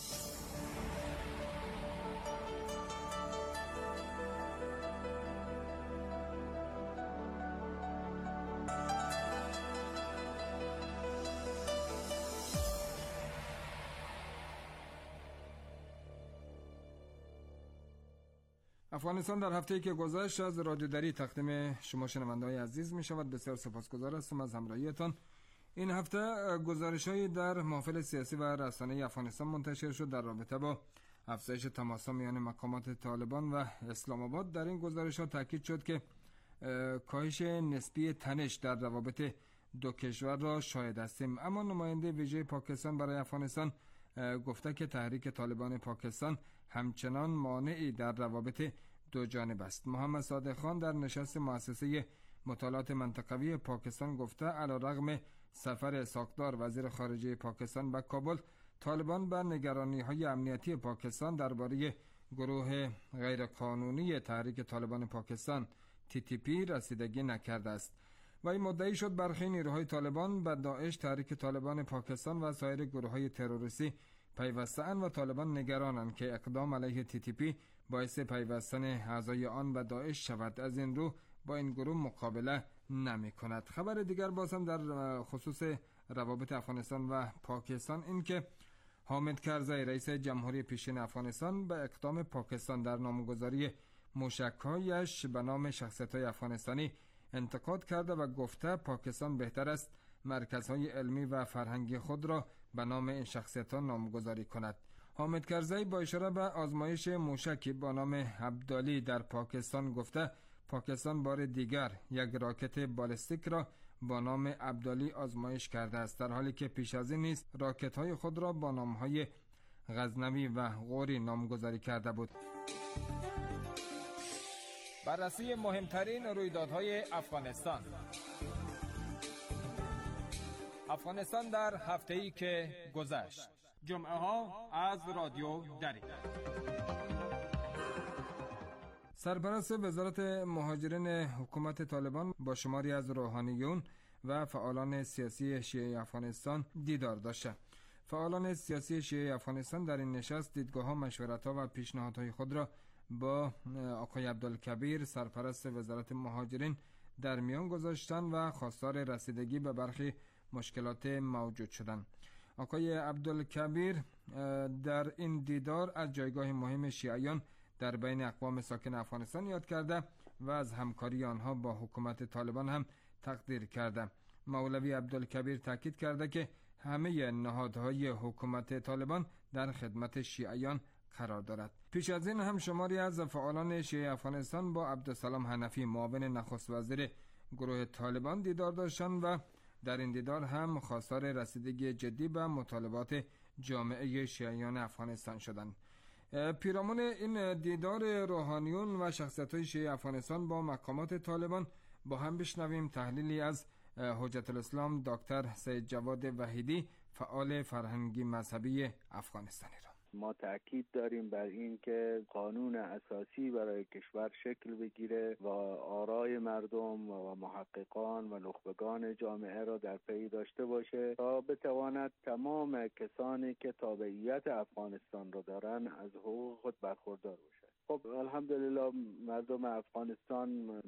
افغانستان در هفته‌ای که گذشت از رادیو دری تقدیم شما شنونده‌های عزیز می شود. بسیار سپاسگزار هستم از همراهیتان. این هفته گزارش‌هایی در محفل سیاسی و رسانه‌ای افغانستان منتشر شد در رابطه با افزایش تماس‌ها میان مقامات طالبان و اسلام آباد. در این گزارش‌ها تاکید شد که کاهش نسبی تنش در روابط دو کشور را شاهد هستیم، اما نماینده ویژه پاکستان برای افغانستان گفته که تحریک طالبان پاکستان همچنان مانعی در روابط دو جانب است. محمد صادق خان در نشست مؤسسه مطالعات منطقوی پاکستان گفته علیرغم سفر ساکدار وزیر خارجه پاکستان به کابل، طالبان به نگرانی‌های امنیتی پاکستان درباره گروه غیرقانونی تحریک طالبان پاکستان TTP رسیدگی نکرده است. و این مدعی شد برخی نیروهای طالبان به داعش، تحریک طالبان پاکستان و سایر گروه‌های تروریستی پیوسته‌اند و طالبان نگرانند که اقدام علیه TTP باعث پیوستن اعضای آن به داعش شود. از این رو با این گروه مقابله نمی کند. خبر دیگر بازم در خصوص روابط افغانستان و پاکستان این که حامد کرزی رئیس جمهوری پیشین افغانستان به اقدام پاکستان در نامگذاری موشک‌هایش به نام شخصیت‌های افغانستانی انتقاد کرده و گفته پاکستان بهتر است مرکزهای علمی و فرهنگی خود را به نام این شخصیت‌ها نامگذاری کند. حامد کرزی با اشاره به آزمایش موشکی با نام عبدالی در پاکستان گفته پاکستان بار دیگر یک راکت بالستیک را با نام عبدالی آزمایش کرده است، در حالی که پیش از این نیز راکت‌های خود را با نام‌های غزنوی و غوری نامگذاری کرده بود. بررسی مهمترین رویدادهای افغانستان. افغانستان در هفته‌ای که گذشت. جمعه ها از رادیو دری. سرپرست وزارت مهاجرین حکومت طالبان با شماری از روحانیون و فعالان سیاسی شیعه افغانستان دیدار داشت. فعالان سیاسی شیعه افغانستان در این نشست دیدگاه‌ها، مشورت‌ها و پیشنهادهای خود را با آقای عبدالکبیر سرپرست وزارت مهاجرین در میان گذاشتن و خواستار رسیدگی به برخی مشکلات موجود شدند. آقای عبدالکبیر در این دیدار از جایگاه مهم شیعیان در بین اقوام ساکن افغانستان یاد کرده و از همکاری آنها با حکومت طالبان هم تقدیر کرده. مولوی عبدالکبیر تاکید کرده که همه نهادهای حکومت طالبان در خدمت شیعیان قرار دارد. پیش از این هم شماری از فعالان شیعه افغانستان با عبدالسلام حنفی معاون نخست وزیر گروه طالبان دیدار داشتند و در این دیدار هم خواستار رسیدگی جدی به مطالبات جامعه شیعیان افغانستان شدند. پیرامون این دیدار روحانیون و شخصیت‌های شیعه افغانستان با مقامات طالبان با هم بشنویم تحلیلی از حجت الاسلام دکتر سید جواد وحیدی، فعال فرهنگی مذهبی افغانستانی را. ما تأکید داریم بر این که قانون اساسی برای کشور شکل بگیره و آرای مردم و محققان و نخبگان جامعه را در پی داشته باشه تا بتواند تمام کسانی که تابعیت افغانستان را دارن از حقوق خود برخوردار باشه. خب الحمدلله مردم افغانستان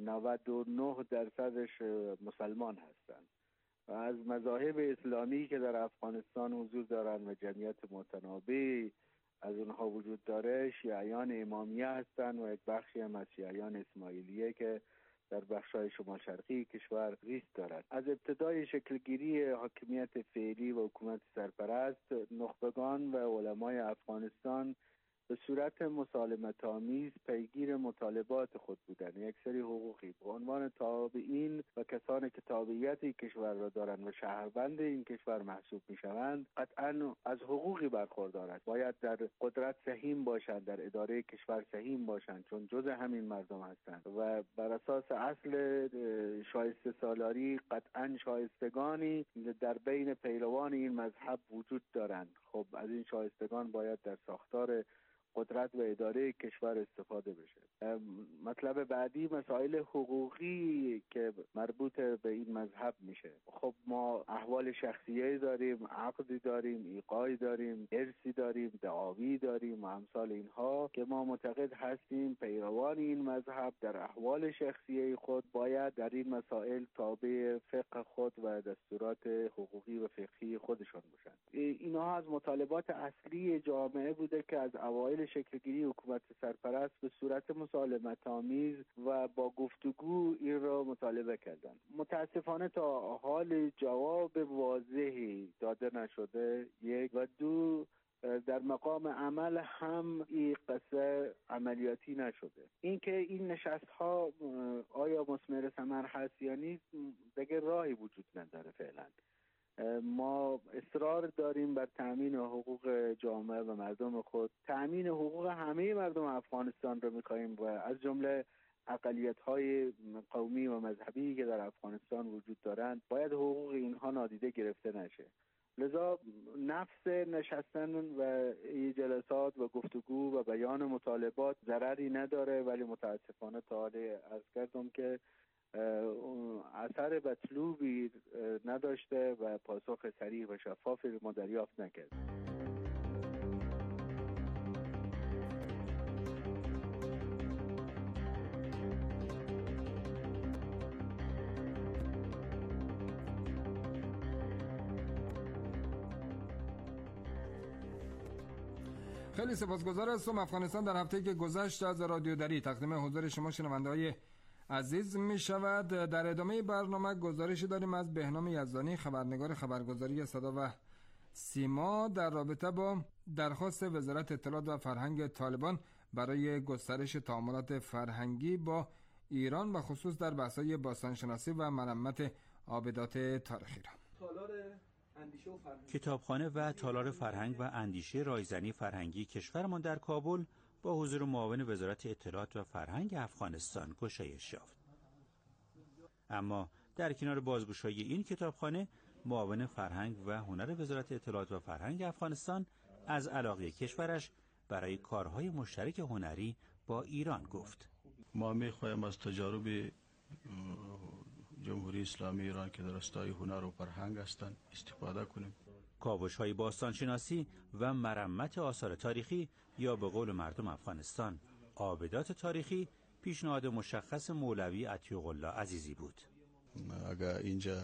99% مسلمان هستند و از مذاهب اسلامی که در افغانستان حضور دارند و جمعیت متنوعی از اونها وجود داره، شیعیان امامیه هستند و یک بخشی هم از شیعیان اسماعیلیه که در بخش‌های شمال شرقی کشور ریست دارد. از ابتدای شکلگیری حاکمیت فعلی و حکومت سرپرست، نخبگان و علمای افغانستان به صورت مسالمت‌آمیز پیگیر مطالبات خود بودند. یک سری حقوقی به عنوان تابعین و کسانی که تابعیت کشور را دارند و شهروند این کشور محسوب می‌شوند قطعاً از حقوقی برخوردارند. باید در قدرت سهیم باشند، در اداره کشور سهیم باشند، چون جزء همین مردم هستند و بر اساس اصل شایسته سالاری قطعاً شایستگانی در بین پیروان این مذهب وجود دارند. خب از این شایستگان باید در ساختار قدرت و اداره کشور استفاده بشه. مطلب بعدی مسائل حقوقی که مربوط به این مذهب میشه. خب ما احوال شخصیه داریم، عقدی داریم، ایقاعی داریم، ارثی داریم، دعاوی داریم و امثال اینها که ما معتقد هستیم پیروان این مذهب در احوال شخصیه خود باید در این مسائل تابع فقه خود و دستورات حقوقی و فقهی خودشان باشند. اینها از مطالبات اصلی جامعه بوده که از اوایل شکلگیری حکومت سرپرست به صورت مسالمت‌آمیز و با گفتگو این را مطالبه کردند. متاسفانه تا حال جواب واضحی داده نشده، یک، و دو، در مقام عمل هم این قصه عملیاتی نشده. اینکه این نشست‌ها آیا مثمر ثمر هست یا نیست دیگه راهی وجود نداره فعلا. ما اصرار داریم بر تأمین حقوق جامعه و مردم خود. تأمین حقوق همه مردم افغانستان رو می‌خوایم و از جمله اقلیت‌های قومی و مذهبی که در افغانستان وجود دارند باید حقوق اینها نادیده گرفته نشه. لذا نفس نشستن و جلسات و گفتگو و بیان مطالبات ضرری نداره، ولی متاسفانه تا حالا عرض کردم که اثر مطلوبی نداشته و پاسخ صریح و شفافی ما دریافت نکردیم. خیلی سپاسگزار هستم. افغانستان در هفته‌ای که گذشت از رادیو دری تقدیم حضور شما شنونده‌های عزیز می شود. در ادامه برنامه گزارشی داریم از بهنام یزدانی، خبرنگار خبرگزاری صدا و سیما، در رابطه با درخواست وزارت اطلاعات و فرهنگ طالبان برای گسترش تعاملات فرهنگی با ایران و خصوص در بحث‌های باستانشناسی و مرمت آبدات تاریخی را. کتابخانه و تالار فرهنگ و اندیشه رایزنی فرهنگی کشورمان در کابل با حضور معاون وزارت اطلاعات و فرهنگ افغانستان گشایش یافت. اما در کنار بازگشایی این کتابخانه، معاون فرهنگ و هنر وزارت اطلاعات و فرهنگ افغانستان از علاقه کشورش برای کارهای مشترک هنری با ایران گفت. ما می‌خواهیم از تجارب جمهوری اسلامی ایران که در راستای هنر و فرهنگ هستند استفاده کنیم. کاوش‌های باستانشناسی و مرمت آثار تاریخی یا به قول مردم افغانستان آبدات تاریخی پیشنهاد مشخص مولوی عتیق الله عزیزی بود. اگر اینجا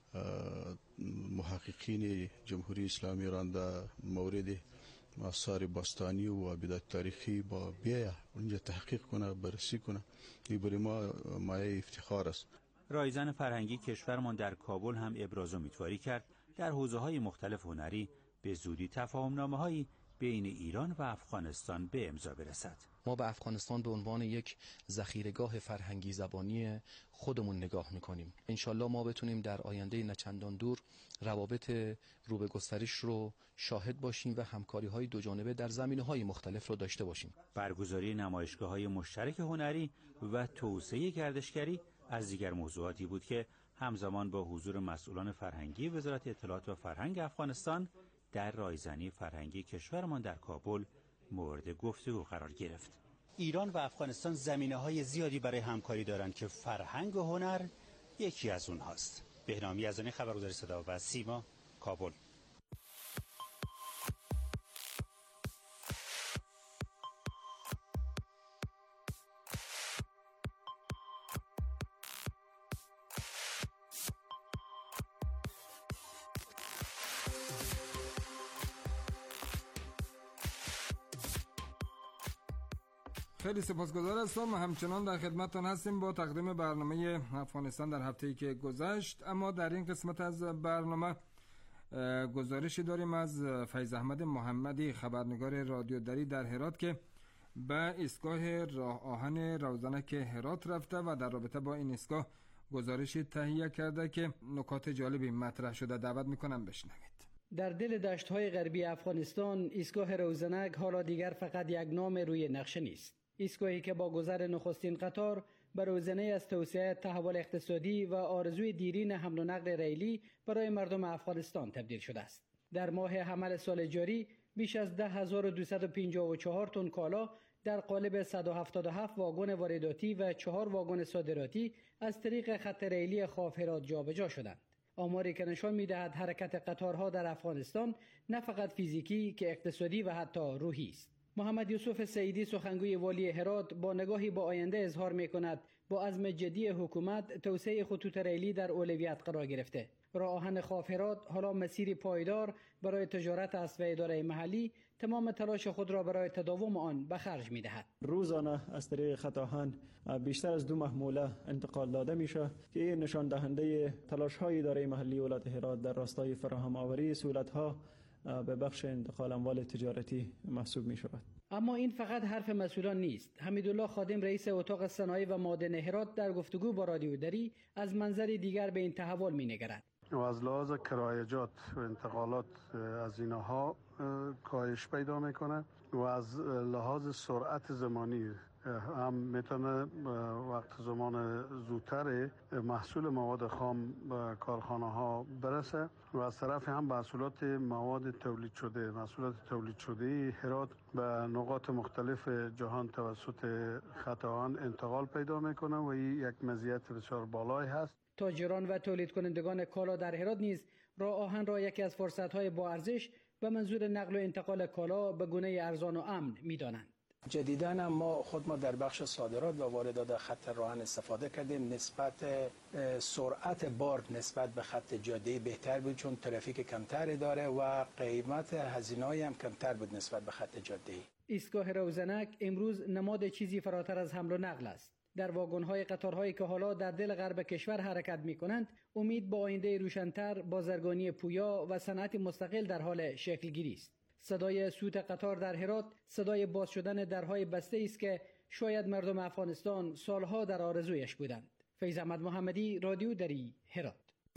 محققین جمهوری اسلامی ایران در مورد آثار باستانی و عبادت تاریخی با بیایه اونجا تحقیق کنه، بررسی کنه، این برای ما مایه افتخار است. رایزن فرهنگی کشورمان در کابل هم ابراز امیدواری کرد در حوزه‌های مختلف هنری به زودی تفاهم‌نامه‌هایی بین ایران و افغانستان به امضا برسد. ما به افغانستان به عنوان یک ذخیره‌گاه فرهنگی زبانی خودمون نگاه می‌کنیم. انشالله ما بتونیم در آینده نچندان دور روابط رو به گسترش رو شاهد باشیم و همکاری‌های دوجانبه در زمینه‌های مختلف رو داشته باشیم. برگزاری نمایشگاه‌های مشترک هنری و توسعه گردشگری از دیگر موضوعاتی بود که همزمان با حضور مسئولان فرهنگی وزارت اطلاعات و فرهنگ افغانستان در رایزنی فرهنگی کشورمان در کابل مورد گفتگو قرار گرفت. ایران و افغانستان زمینه‌های زیادی برای همکاری دارند که فرهنگ و هنر یکی از اونهاست. بهنام یزدانی، خبرگزاری صدا و سیما، کابل. خیلی سپاسگزار هستم. همچنان در خدمتتان هستیم با تقدیم برنامه افغانستان در هفته‌ای که گذشت. اما در این قسمت از برنامه گزارشی داریم از فیض احمد محمدی، خبرنگار رادیو دری در هرات که به ایستگاه راه آهن روزنک هرات رفته و در رابطه با این ایستگاه گزارشی تهیه کرده که نکات جالبی مطرح شده. دعوت میکنم بشنوید. در دل دشت‌های غربی افغانستان ایستگاه روزنک حالا دیگر فقط یک نام روی نقشه نیست. ایستگاهی که با گذر نخستین قطار به روزنه از توسعه تحول اقتصادی و آرزوی دیرین حمل و نقل ریلی برای مردم افغانستان تبدیل شده است. در ماه حمل سال جاری بیش از 10254 تن کالا در قالب 177 واگن وارداتی و 4 واگن صادراتی از طریق خط ریلی خاف هرات جابجا شدند. آماری که نشان می‌دهد حرکت قطارها در افغانستان نه فقط فیزیکی که اقتصادی و حتی روحی است. محمد یوسف سیدی، سخنگوی والی هرات، با نگاهی با آینده اظهار می‌کند با عزم جدی حکومت توسعه خطوط ریلی در اولویت قرار گرفته. راه آهن خاف هرات حالا مسیری پایدار برای تجارت است و اداره محلی تمام تلاش خود را برای تداوم آن به خرج می‌دهد. روزانه از طریق خط آهن بیشتر از 2 محموله انتقال داده میشه که این نشان دهنده تلاش‌های اداره محلی ولایت هرات در راستای فراهم آوری سهولت‌ها به بخش انتقال اموال تجارتی محسوب می شود. اما این فقط حرف مسئولان نیست. حمیدالله خادم، رئیس اتاق صنایع و معادن هرات، در گفتگو با رادیو دری از منظر دیگر به این تحول می نگرد. و از لحاظ کرایجات و انتقالات از اینها کاهش پیدا میکنه و از لحاظ سرعت زمانی هم میتونه وقت زمان زودتر محصول مواد خام به کارخانه ها برسه و از طرف هم محصولات مواد تولید شده هرات به نقاط مختلف جهان توسط خط آهن انتقال پیدا میکنه و این یک مزیت بسیار بالایی هست. تاجران و تولید کنندگان کالا در هرات نیز راه آهن را یکی از فرصت‌های با ارزش به منظور نقل و انتقال کالا به گونه ارزان و امن می‌دانند. جدیداً ما در بخش صادرات و واردات خط راه آهن استفاده کردیم. نسبت سرعت بار نسبت به خط جاده‌ای بهتر بود چون ترافیک کمتری داره و قیمت هزینه‌ای هم کمتر بود نسبت به خط جاده‌ای. ایستگاه روزنک امروز نماد چیزی فراتر از حمل و نقل است. در واگن‌های قطارهایی که حالا در دل غرب کشور حرکت می‌کنند، امید با آینده روشن‌تر، بازرگانی پویا و صنعت مستقل در حال شکل‌گیری است. صدای سوت قطار در هرات صدای باز شدن درهای بسته است که شاید مردم افغانستان سالها در آرزویش بودند. فیض احمد محمدی، رادیو دری، هرات.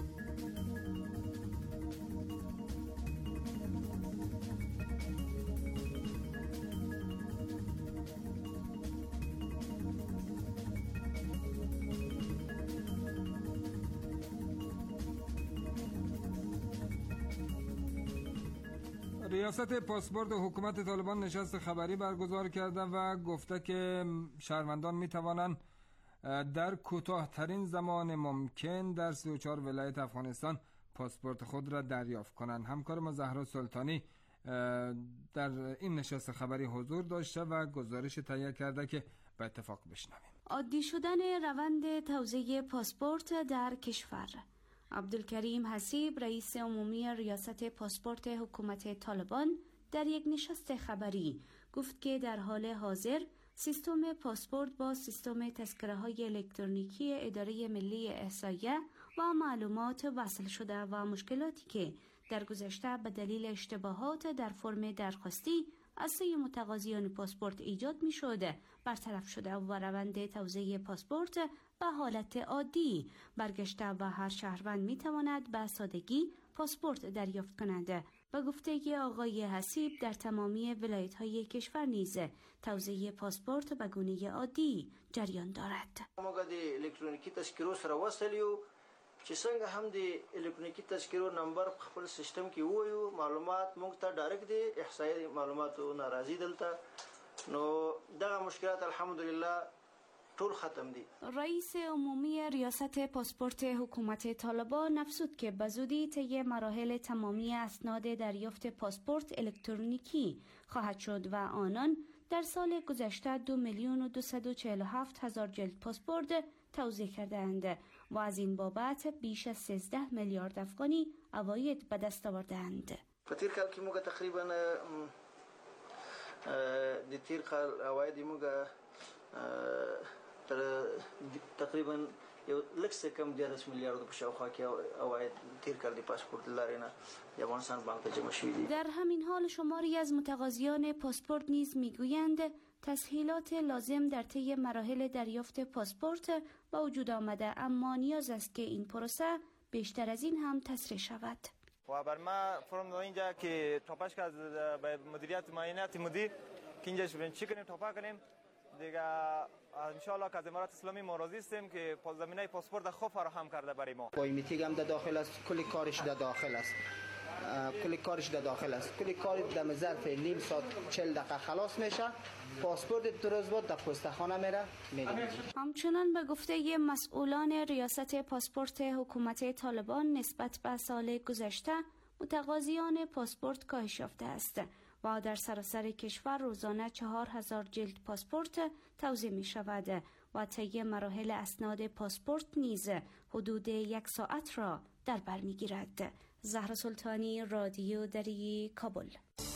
ریاست پاسپورت حکومت طالبان نشست خبری برگزار کرده و گفته که شهروندان می توانند در کوتاه‌ترین زمان ممکن در 34 ولایت افغانستان پاسپورت خود را دریافت کنند. همکار ما زهرا سلطانی در این نشست خبری حضور داشته و گزارش تهیه کرده که به اتفاق بشنویم. عادی شدن روند توزیع پاسپورت در کشور. عبدالکریم حسیب رئیس عمومی ریاست پاسپورت حکومت طالبان در یک نشست خبری گفت که در حال حاضر سیستم پاسپورت با سیستم تذکره‌های الکترونیکی اداره ملی احصایه و معلومات وصل شده و مشکلاتی که در گذشته به دلیل اشتباهات در فرم درخواستی از سوی متقاضیان پاسپورت ایجاد می شده برطرف شده و روند توزیع پاسپورت به حالت عادی برگشته و هر شهروند می تواند به سادگی پاسپورت دریافت کند. به گفته آقای حسیب در تمامی ولایت‌های کشور نیز توزیع پاسپورت به گونه عادی جریان دارد. موږ د الکترونیکی تذکرو سره وصلیو چې څنګه هم د الکترونیکی تذکرو نمبر په خپل سیستم کې وایو معلومات موږ ته ډایرکټ د احصایې معلوماتو ناراضي دلته نو دغه مشکلات الحمدلله طول ختم دی. رئیس عمومی ریاست پاسپورت حکومت طالبان افزود که به زودی طی مراحل تمامی اسناد دریافت پاسپورت الکترونیکی خواهد شد و آنان در سال گذشته 2,247,000 جلد پاسپورت توزیع کردند و از این بابت بیش از 13 میلیارد افغانی عواید به دست آوردند. په تیر کال کې موږ تقریبا د تیر کال عواید موږ تقریبا یو لکه کم 10 میلیارد په شاوخوا کې عواید تیر کال د پاسپورت لارې نه د افغانستان بانک ته جمع شوي دي. در همین حال شماری از متقاضیان پاسپورت نیز میگویند تسهیلات لازم در طی مراحل دریافت پاسپورت با وجود آمده، اما نیاز است که این پروسه بیشتر از این هم تسریع شود. و بر ما فرم اینجا که توپاش از مدیریت معاینات مدیر که اینجا شبن چی کنیم توپا کنیم دیگه ان شاء الله که از امارات اسلامی ما راضی هستیم که زمینه پاسپورت خوب فراهم کرده برای ما. با میتینگ هم در داخل است، کلی کارش در داخل است. کلی کار در ظرف نیم ساعت 40 دقیقه خلاص میشه. پاسپورت درست بود در پستخانه میره. همچنان به گفته مسئولان ریاست پاسپورت حکومت طالبان نسبت به سال گذشته متقاضیان پاسپورت کاهش یافته است و در سراسر کشور روزانه 4,000 جلد پاسپورت توزیع می شود و طی مراحل اسناد پاسپورت نیز حدود 1 ساعت را در بر می گیرد. زهرا سلطانی، رادیو دری، کابل.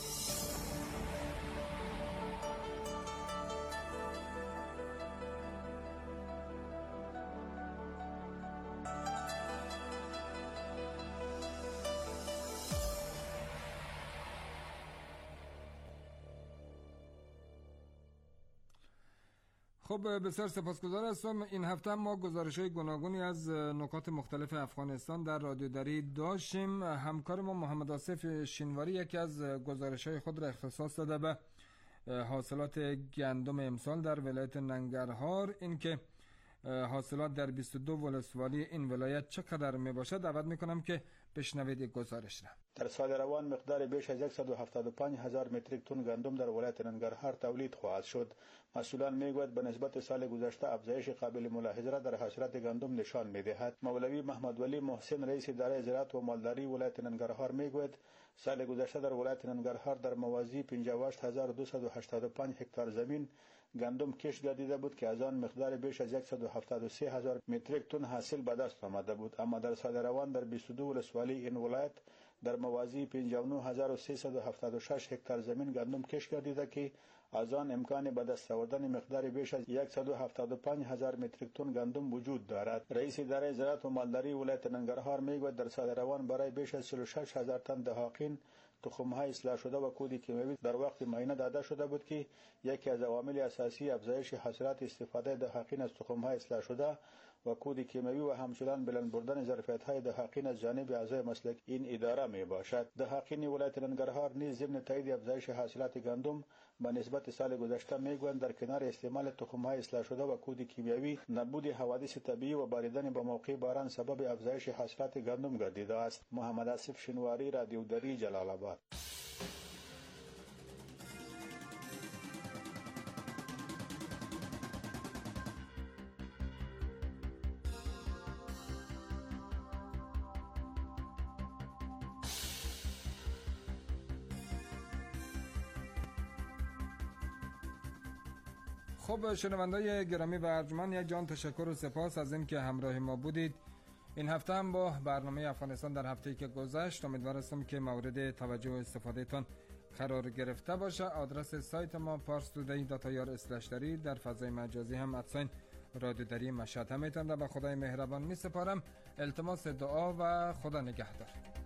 خب بسیار سپاسگزار هستم. این هفته ما گزارش‌های گوناگونی از نقاط مختلف افغانستان در رادیو دری داشتیم. همکار ما محمد آصف شینواری یکی از گزارش‌های خود را اختصاص داده به حاصلات گندم امسال در ولایت ننگرهار. اینکه حاصلات در 22 ولسوالی این ولایت چقدر می باشد دعوت میکنم که بشنوید یک گزارش را. در سال روان مقدار بیش از 175,000 متریک تن گندم در ولایت ننگرهار تولید خواهد شد. مسئولان میگویند به نسبت سال گذشته افزایش قابل ملاحظه را در حاصلات گندم نشان میدهد. مولوی محمد ولی محسن رئیس اداره زراعت و مالداری ولایت ننگرهار میگوید سال گذشته در ولایت ننگرهار در موازی 58,285 هکتار زمین گندم کشت گردیده بود که از آن مقدار بیش از 173,000 متریک تن حاصل به دست آمده بود، اما در سال روان در 22 ولسوالی این ولایت در موازی 59,376 هکتار زمین گندم کشت گردیده که از آن امکان به دست آوردن مقدار بیش از 175,000 متریک تن گندم وجود دارد. رئیس اداره زراعت و مالداری ولایت ننگرهار میگوید در سال روان برای بیش از 46,000 تن دهاقین تخم‌های اصلاح شده و کود کیمیایی در وقت معاینه داده شده بود که یکی از عوامل اساسی افزایش حاصلات استفاده دهاقین از تخم‌های اصلاح شده و کود کیمیایی و همچنان بلند بردن ظرفیت‌های دهاقین از جانب اعضای مسلک این اداره میباشد. دهاقین ولایت ننگرهار نیز ضمن تایید افزایش حاصلات گندم به نسبت سال گذشته میگویند در کنار استعمال تخم‌های اصلاح شده و کود کیمیایی نبود حوادث طبیعی و باریدن به موقع باران سبب افزایش حاصلات گندم گردیده است. محمد آصف شینواری، رادیو دری، جلال آباد. خب شنوندای گرامی و ارجمند، یک جان تشکر و سپاس از این که همراه ما بودید. این هفته هم با برنامه افغانستان در هفته‌ای که گذشت امیدوار هستم که مورد توجه و استفاده تان قرار گرفته باشه. آدرس سایت ما parstoday.ir/dari، در فضای مجازی هم @رادیودری مشهد هم میتونم. به خدای مهربان می سپارم. التماس دعا و خدا نگهدار.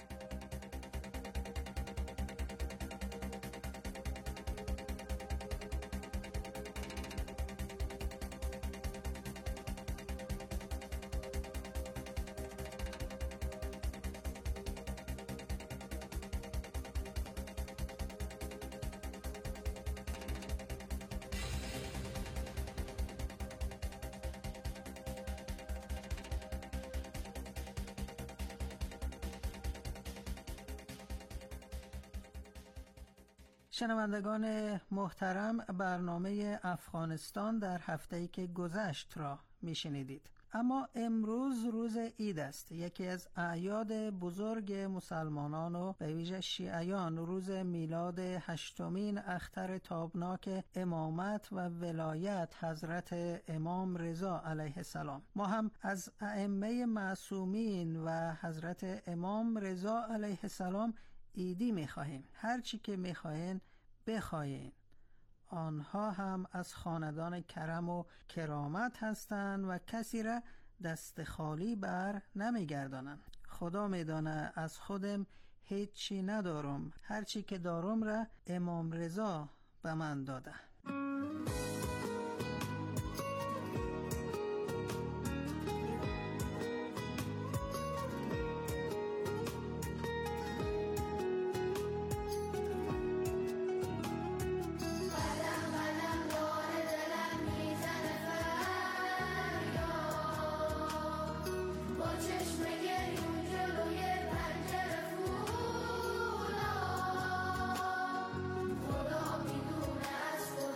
شنوندگان محترم، برنامه افغانستان در هفته‌ای که گذشت را میشنیدید. اما امروز روز عید است، یکی از اعیاد بزرگ مسلمانان و به ویژه شیعیان، روز میلاد هشتمین اختر تابناک امامت و ولایت حضرت امام رضا علیه السلام. ما هم از ائمه معصومین و حضرت امام رضا علیه السلام عیدی می‌خواهیم. هر چی که می‌خواهین بخواهین. آنها هم از خاندان کرم و کرامت هستند و کسی را دست خالی بر نمیگردانند. خدا میدانه از خودم هیچی ندارم، هر چی که دارم را امام رضا به من داده. خدا میدونه از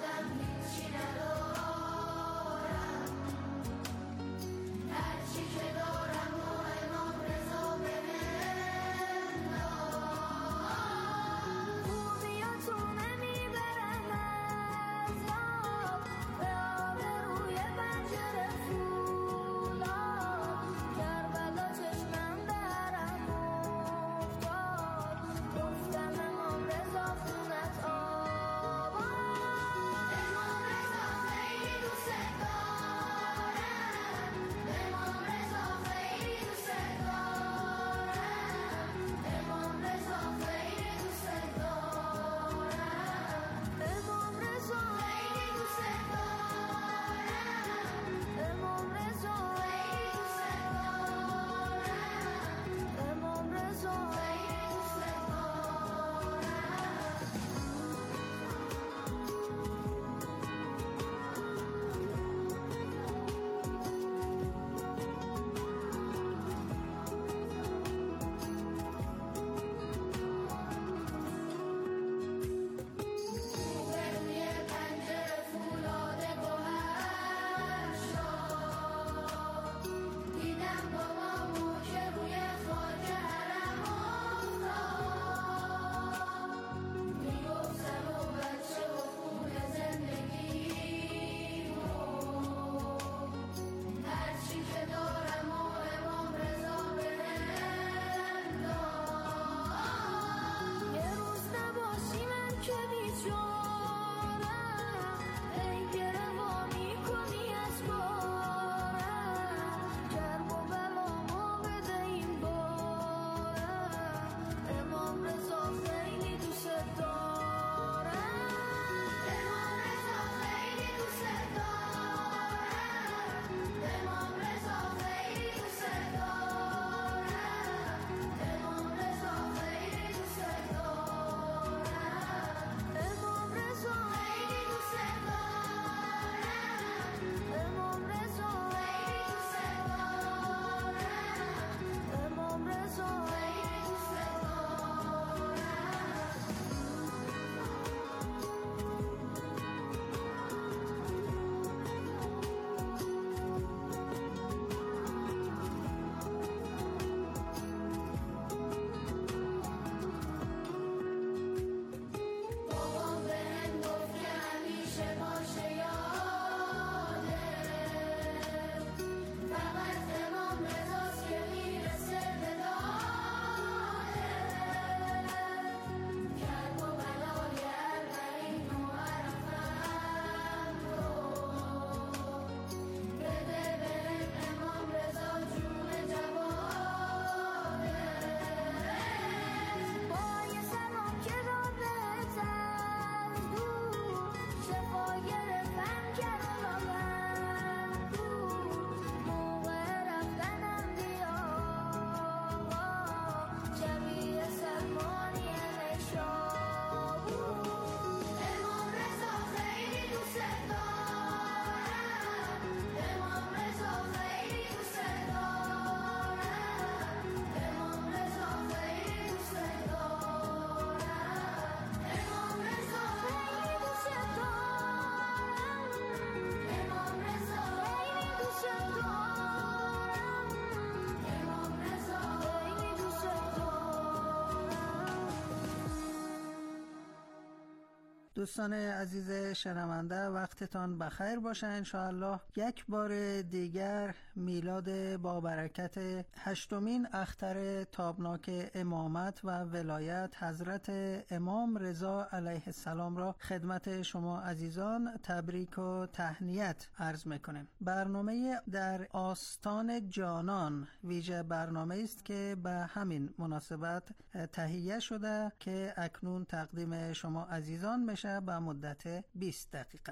دوستان عزیز شنونده، وقتتان بخیر باشه. انشاءالله یک بار دیگر میلاد با برکت 8مین اختر تابناک امامت و ولایت حضرت امام رضا علیه السلام را خدمت شما عزیزان تبریک و تهنیت عرض میکنیم. برنامه در آستان جانان ویژه برنامه است که به همین مناسبت تهیه شده که اکنون تقدیم شما عزیزان میشه به مدت 20 دقیقه.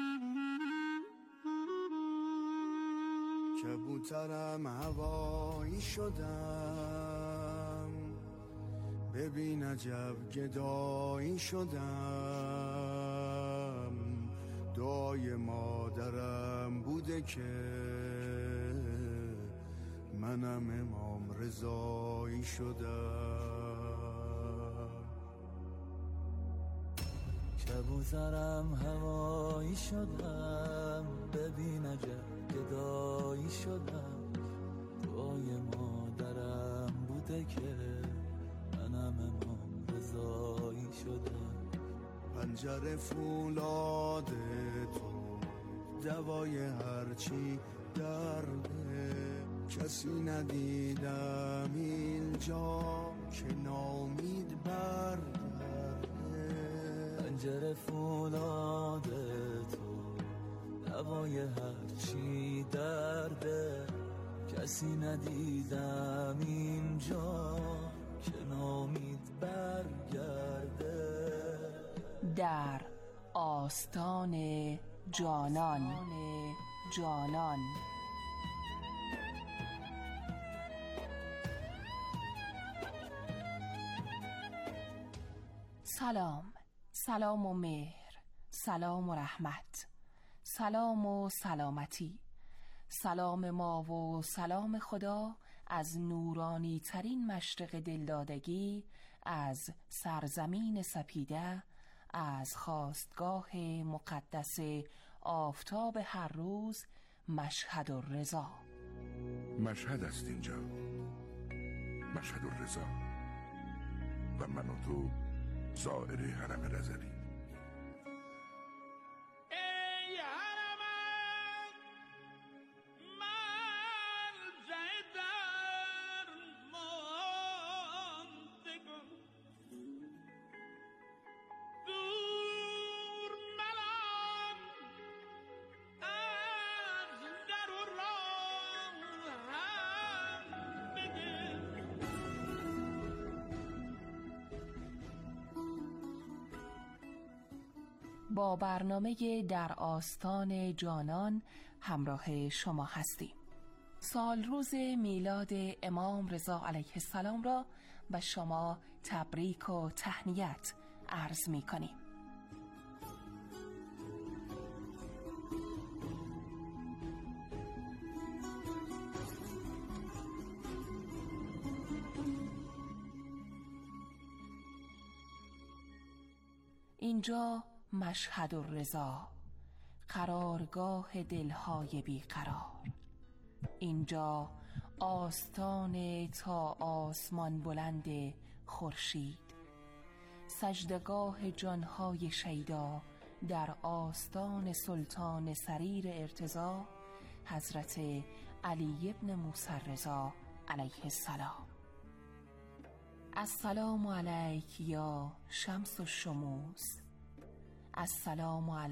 کبوترم هوایی شدم، ببین عجب گدایی شدم. دعای مادرم بوده که منم امام رضایی شدم. کبوترم هوایی شدم، ببین عجب گدایی شدم. دعای مادرم بوده که منم امام رضایی شدم. پنجره فولاد تو دوای هرچی درده، کسی ندیدم اینجا که نامید برگرده. پنجره فولاد تو دوای هرچی درده، کسی ندیدم اینجا که نامید برگرده. در آستان جانان. سلام و مهر، سلام و رحمت، سلام و سلامتی. سلام ما و سلام خدا از نورانی ترین مشرق دلدادگی، از سرزمین سپیده، از خاستگاه مقدس آفتاب هر روز، مشهد الرضا. مشهد است اینجا، مشهد الرضا، و من و تو زائر حرم رضوی. با برنامه در آستان جانان همراه شما هستیم. سال روز میلاد امام رضا علیه السلام را به شما تبریک و تهنیت عرض می کنیم. اینجا مشهد الرضا، قرارگاه دلهای بیقرار. اینجا آستان تا آسمان بلند خورشید، سجدگاه جانهای شیدا در آستان سلطان سریر ارتضا حضرت علی ابن موسی رضا علیه السلام. السلام علیک یا شمس الشموس، السلام علیک